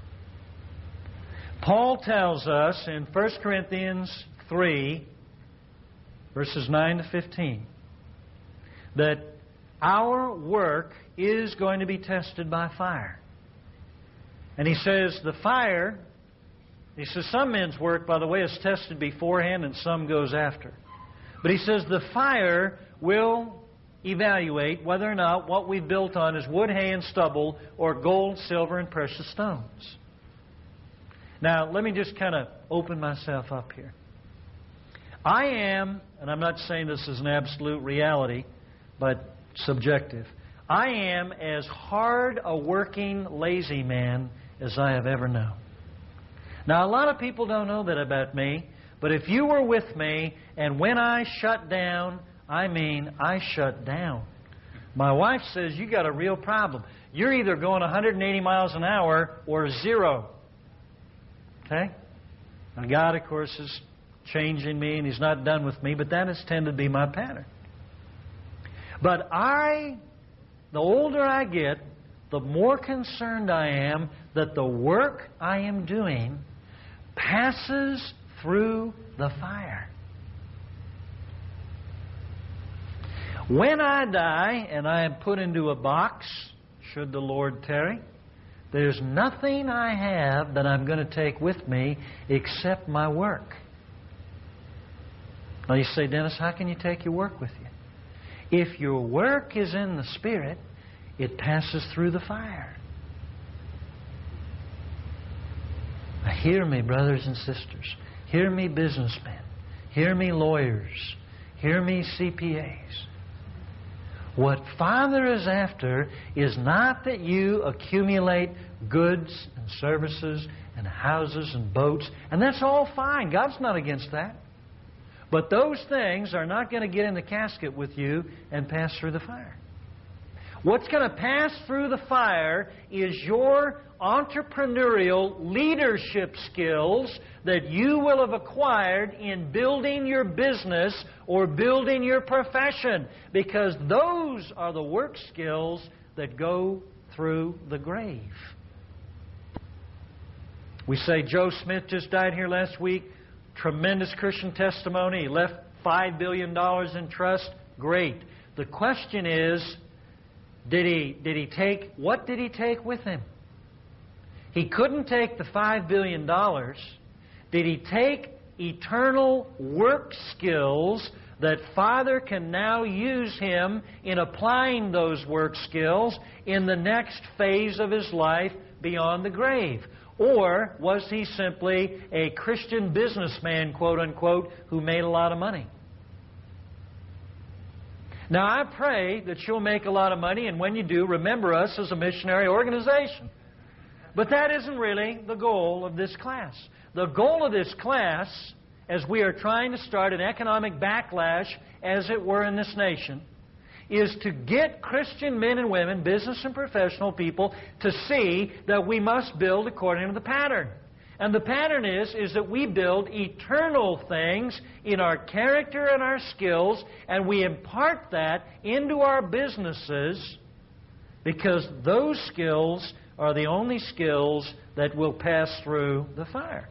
Paul tells us in First Corinthians three, verses nine to fifteen, that our work is going to be tested by fire. And he says the fire, he says some men's work, by the way, is tested beforehand and some goes after. But he says the fire will evaluate whether or not what we've built on is wood, hay, and stubble, or gold, silver, and precious stones. Now, let me just kind of open myself up here. I am, and I'm not saying this is an absolute reality, but subjective. I am as hard a working lazy man as I have ever known. Now, a lot of people don't know that about me, but if you were with me, and when I shut down, I mean I shut down. My wife says, you got a real problem. You're either going one hundred eighty miles an hour or zero. Okay? Now, God, of course, is changing me, and He's not done with me, but that has tended to be my pattern. But I, the older I get, the more concerned I am that the work I am doing passes through the fire. When I die and I am put into a box, should the Lord tarry, there's nothing I have that I'm going to take with me except my work. Now you say, Dennis, how can you take your work with you? If your work is in the Spirit, it passes through the fire. Now hear me, brothers and sisters. Hear me, businessmen. Hear me, lawyers. Hear me, C P As. What Father is after is not that you accumulate goods and services and houses and boats, and that's all fine. God's not against that. But those things are not going to get in the casket with you and pass through the fire. What's going to pass through the fire is your entrepreneurial leadership skills that you will have acquired in building your business or building your profession, because those are the work skills that go through the grave. We say Joe Smith just died here last week. Tremendous Christian testimony. He left five billion dollars in trust. Great. The question is, did he, did he take, what did he take with him? He couldn't take the five billion dollars. Did he take eternal work skills that Father can now use him in applying those work skills in the next phase of his life beyond the grave? Or was he simply a Christian businessman, quote unquote, who made a lot of money? Now, I pray that you'll make a lot of money, and when you do, remember us as a missionary organization. But that isn't really the goal of this class. The goal of this class, as we are trying to start an economic backlash, as it were, in this nation, is to get Christian men and women, business and professional people, to see that we must build according to the pattern. And the pattern is, is that we build eternal things in our character and our skills, and we impart that into our businesses, because those skills are the only skills that will pass through the fire.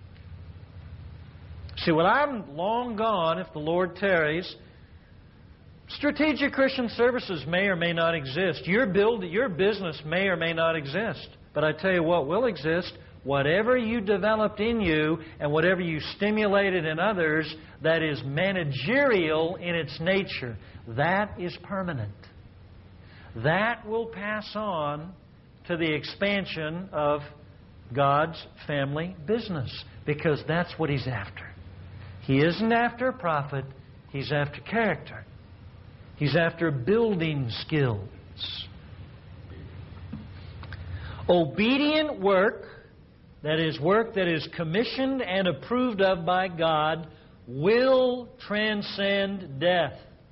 See, well, I'm long gone if the Lord tarries. Strategic Christian Services may or may not exist. Your build, your business may or may not exist. But I tell you what will exist. Whatever you developed in you and whatever you stimulated in others that is managerial in its nature, that is permanent. That will pass on to the expansion of God's family business, because that's what He's after. He isn't after profit. He's after character. He's after building skills. Obedient work, that is work that is commissioned and approved of by God, will transcend death.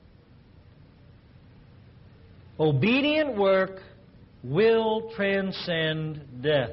Obedient work will transcend death.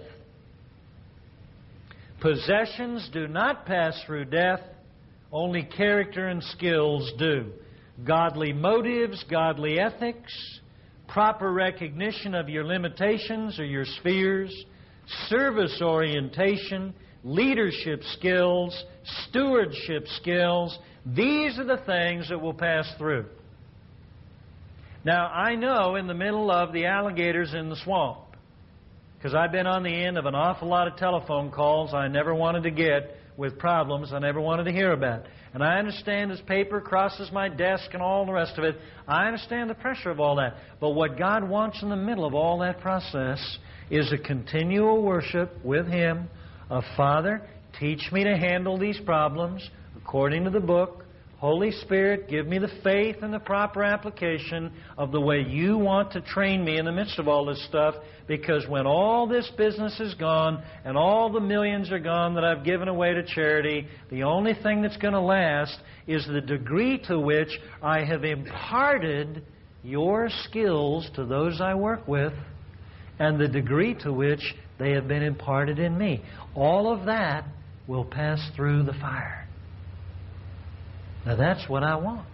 Possessions do not pass through death, only character and skills do. Godly motives, godly ethics, proper recognition of your limitations or your spheres, service orientation, leadership skills, stewardship skills, these are the things that will pass through. Now, I know in the middle of the alligators in the swamp, because I've been on the end of an awful lot of telephone calls I never wanted to get with problems I never wanted to hear about. And I understand as paper crosses my desk and all the rest of it, I understand the pressure of all that. But what God wants in the middle of all that process is a continual worship with Him of, Father, teach me to handle these problems according to the book. Holy Spirit, give me the faith and the proper application of the way You want to train me in the midst of all this stuff, because when all this business is gone and all the millions are gone that I've given away to charity, the only thing that's going to last is the degree to which I have imparted Your skills to those I work with and the degree to which they have been imparted in me. All of that will pass through the fire. Now, that's what I want.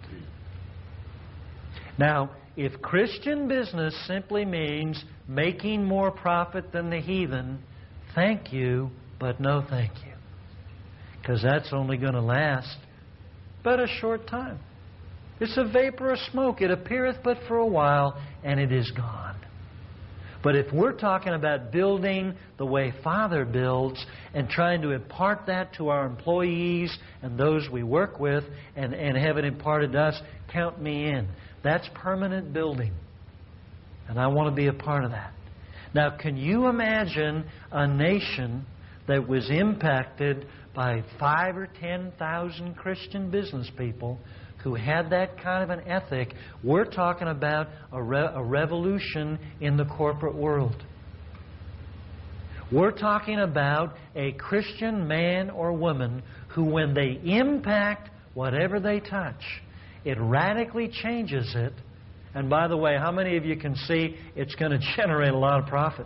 Now, if Christian business simply means making more profit than the heathen, thank you, but no thank you. Because that's only going to last but a short time. It's a vapor of smoke. It appeareth but for a while, and it is gone. But if we're talking about building the way Father builds and trying to impart that to our employees and those we work with and, and have it imparted to us, count me in. That's permanent building. And I want to be a part of that. Now, can you imagine a nation that was impacted by five or ten thousand Christian business people who had that kind of an ethic? We're talking about a, re- a revolution in the corporate world. We're talking about a Christian man or woman who, when they impact whatever they touch, it radically changes it, And by the way, how many of you can see it's going to generate a lot of profit?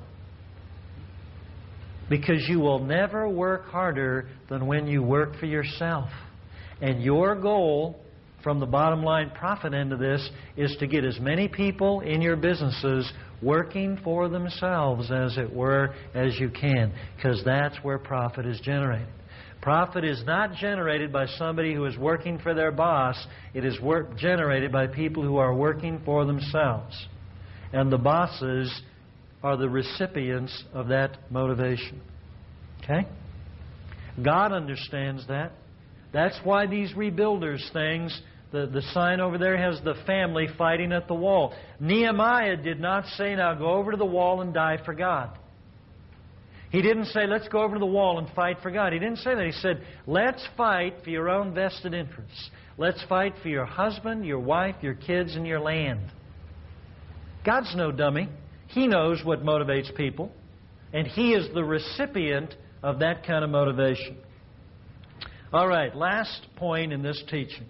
Because you will never work harder than when you work for yourself. And your goal from the bottom line profit end of this is to get as many people in your businesses working for themselves, as it were, as you can. Because that's where profit is generated. Profit is not generated by somebody who is working for their boss. It is work generated by people who are working for themselves. And the bosses are the recipients of that motivation. Okay? God understands that. That's why these rebuilders things, the, the sign over there has the family fighting at the wall. Nehemiah did not say, now go over to the wall and die for God. He didn't say, let's go over to the wall and fight for God. He didn't say that. He said, let's fight for your own vested interests. Let's fight for your husband, your wife, your kids, and your land. God's no dummy. He knows what motivates people. And He is the recipient of that kind of motivation. All right, last point in this teaching.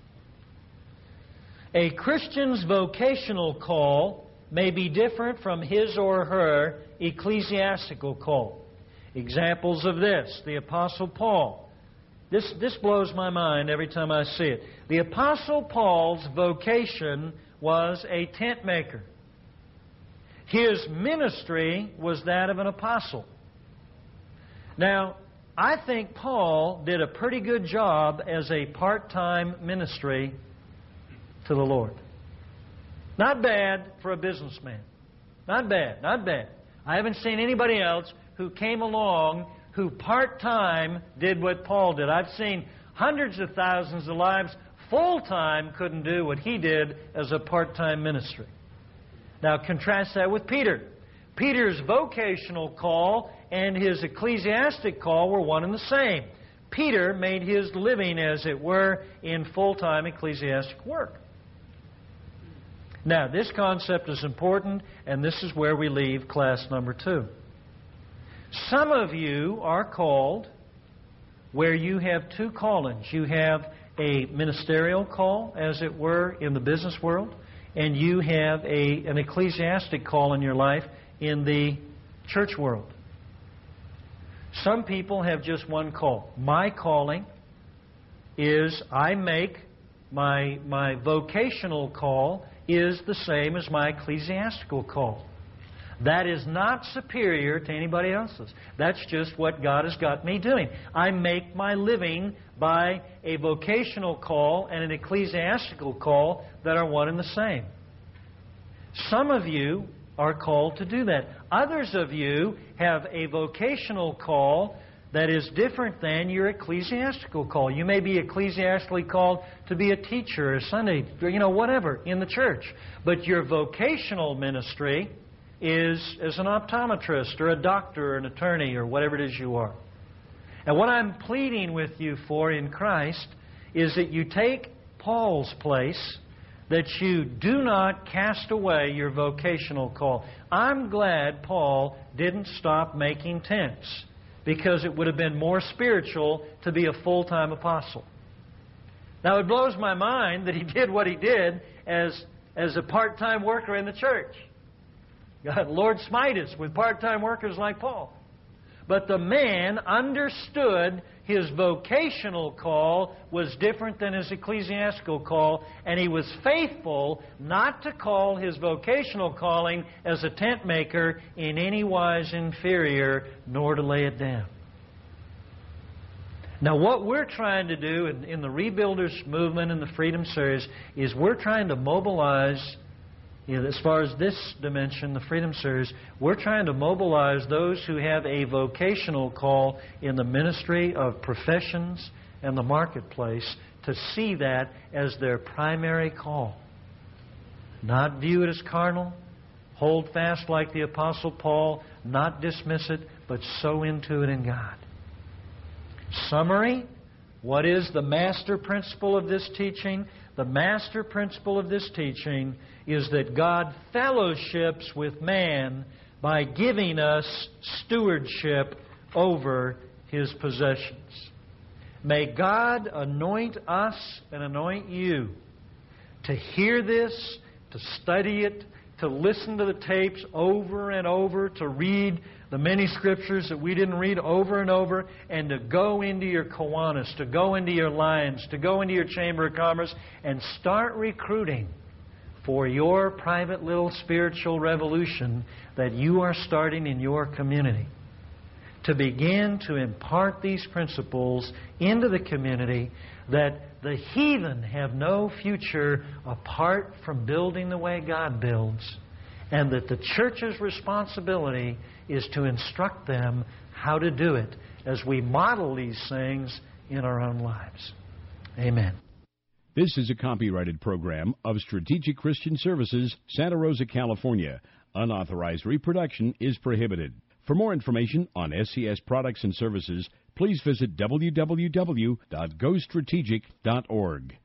A Christian's vocational call may be different from his or her ecclesiastical call. Examples of this, the Apostle Paul. This, this blows my mind every time I see it. The Apostle Paul's vocation was a tent maker. His ministry was that of an apostle. Now, I think Paul did a pretty good job as a part-time ministry to the Lord. Not bad for a businessman. Not bad, not bad. I haven't seen anybody else who came along who part-time did what Paul did. I've seen hundreds of thousands of lives full-time couldn't do what he did as a part-time ministry. Now contrast that with Peter. Peter's vocational call and his ecclesiastic call were one and the same. Peter made his living, as it were, in full-time ecclesiastic work. Now, this concept is important, and this is where we leave class number two. Some of you are called where you have two callings. You have a ministerial call, as it were, in the business world, and you have a, an ecclesiastic call in your life in the church world. Some people have just one call. My calling is I make my, my vocational call is the same as my ecclesiastical call. That is not superior to anybody else's. That's just what God has got me doing. I make my living by a vocational call and an ecclesiastical call that are one and the same. Some of you are called to do that. Others of you have a vocational call that is different than your ecclesiastical call. You may be ecclesiastically called to be a teacher, a Sunday, you know, whatever, in the church. But your vocational ministry is as an optometrist or a doctor or an attorney or whatever it is you are. And what I'm pleading with you for in Christ is that you take Paul's place, that you do not cast away your vocational call. I'm glad Paul didn't stop making tents, because it would have been more spiritual to be a full-time apostle. Now, it blows my mind that he did what he did as, as a part-time worker in the church. God, Lord, smite us with part-time workers like Paul. But the man understood his vocational call was different than his ecclesiastical call, and he was faithful not to call his vocational calling as a tent maker in any wise inferior, nor to lay it down. Now, what we're trying to do in, in the Rebuilders movement and the Freedom Series is we're trying to mobilize, you know, as far as this dimension, the Freedom Series, we're trying to mobilize those who have a vocational call in the ministry of professions and the marketplace to see that as their primary call. Not view it as carnal, hold fast like the Apostle Paul, not dismiss it, but sow into it in God. Summary, what is the master principle of this teaching? The master principle of this teaching is that God fellowships with man by giving us stewardship over His possessions. May God anoint us and anoint you to hear this, to study it, to listen to the tapes over and over, to read the many scriptures that we didn't read over and over, and to go into your Kiwanis, to go into your Lions, to go into your Chamber of Commerce, and start recruiting for your private little spiritual revolution that you are starting in your community. To begin to impart these principles into the community, that the heathen have no future apart from building the way God builds, and that the church's responsibility is to instruct them how to do it as we model these things in our own lives. Amen. This is a copyrighted program of Strategic Christian Services, Santa Rosa, California. Unauthorized reproduction is prohibited. For more information on S C S products and services, please visit w w w dot go strategic dot org.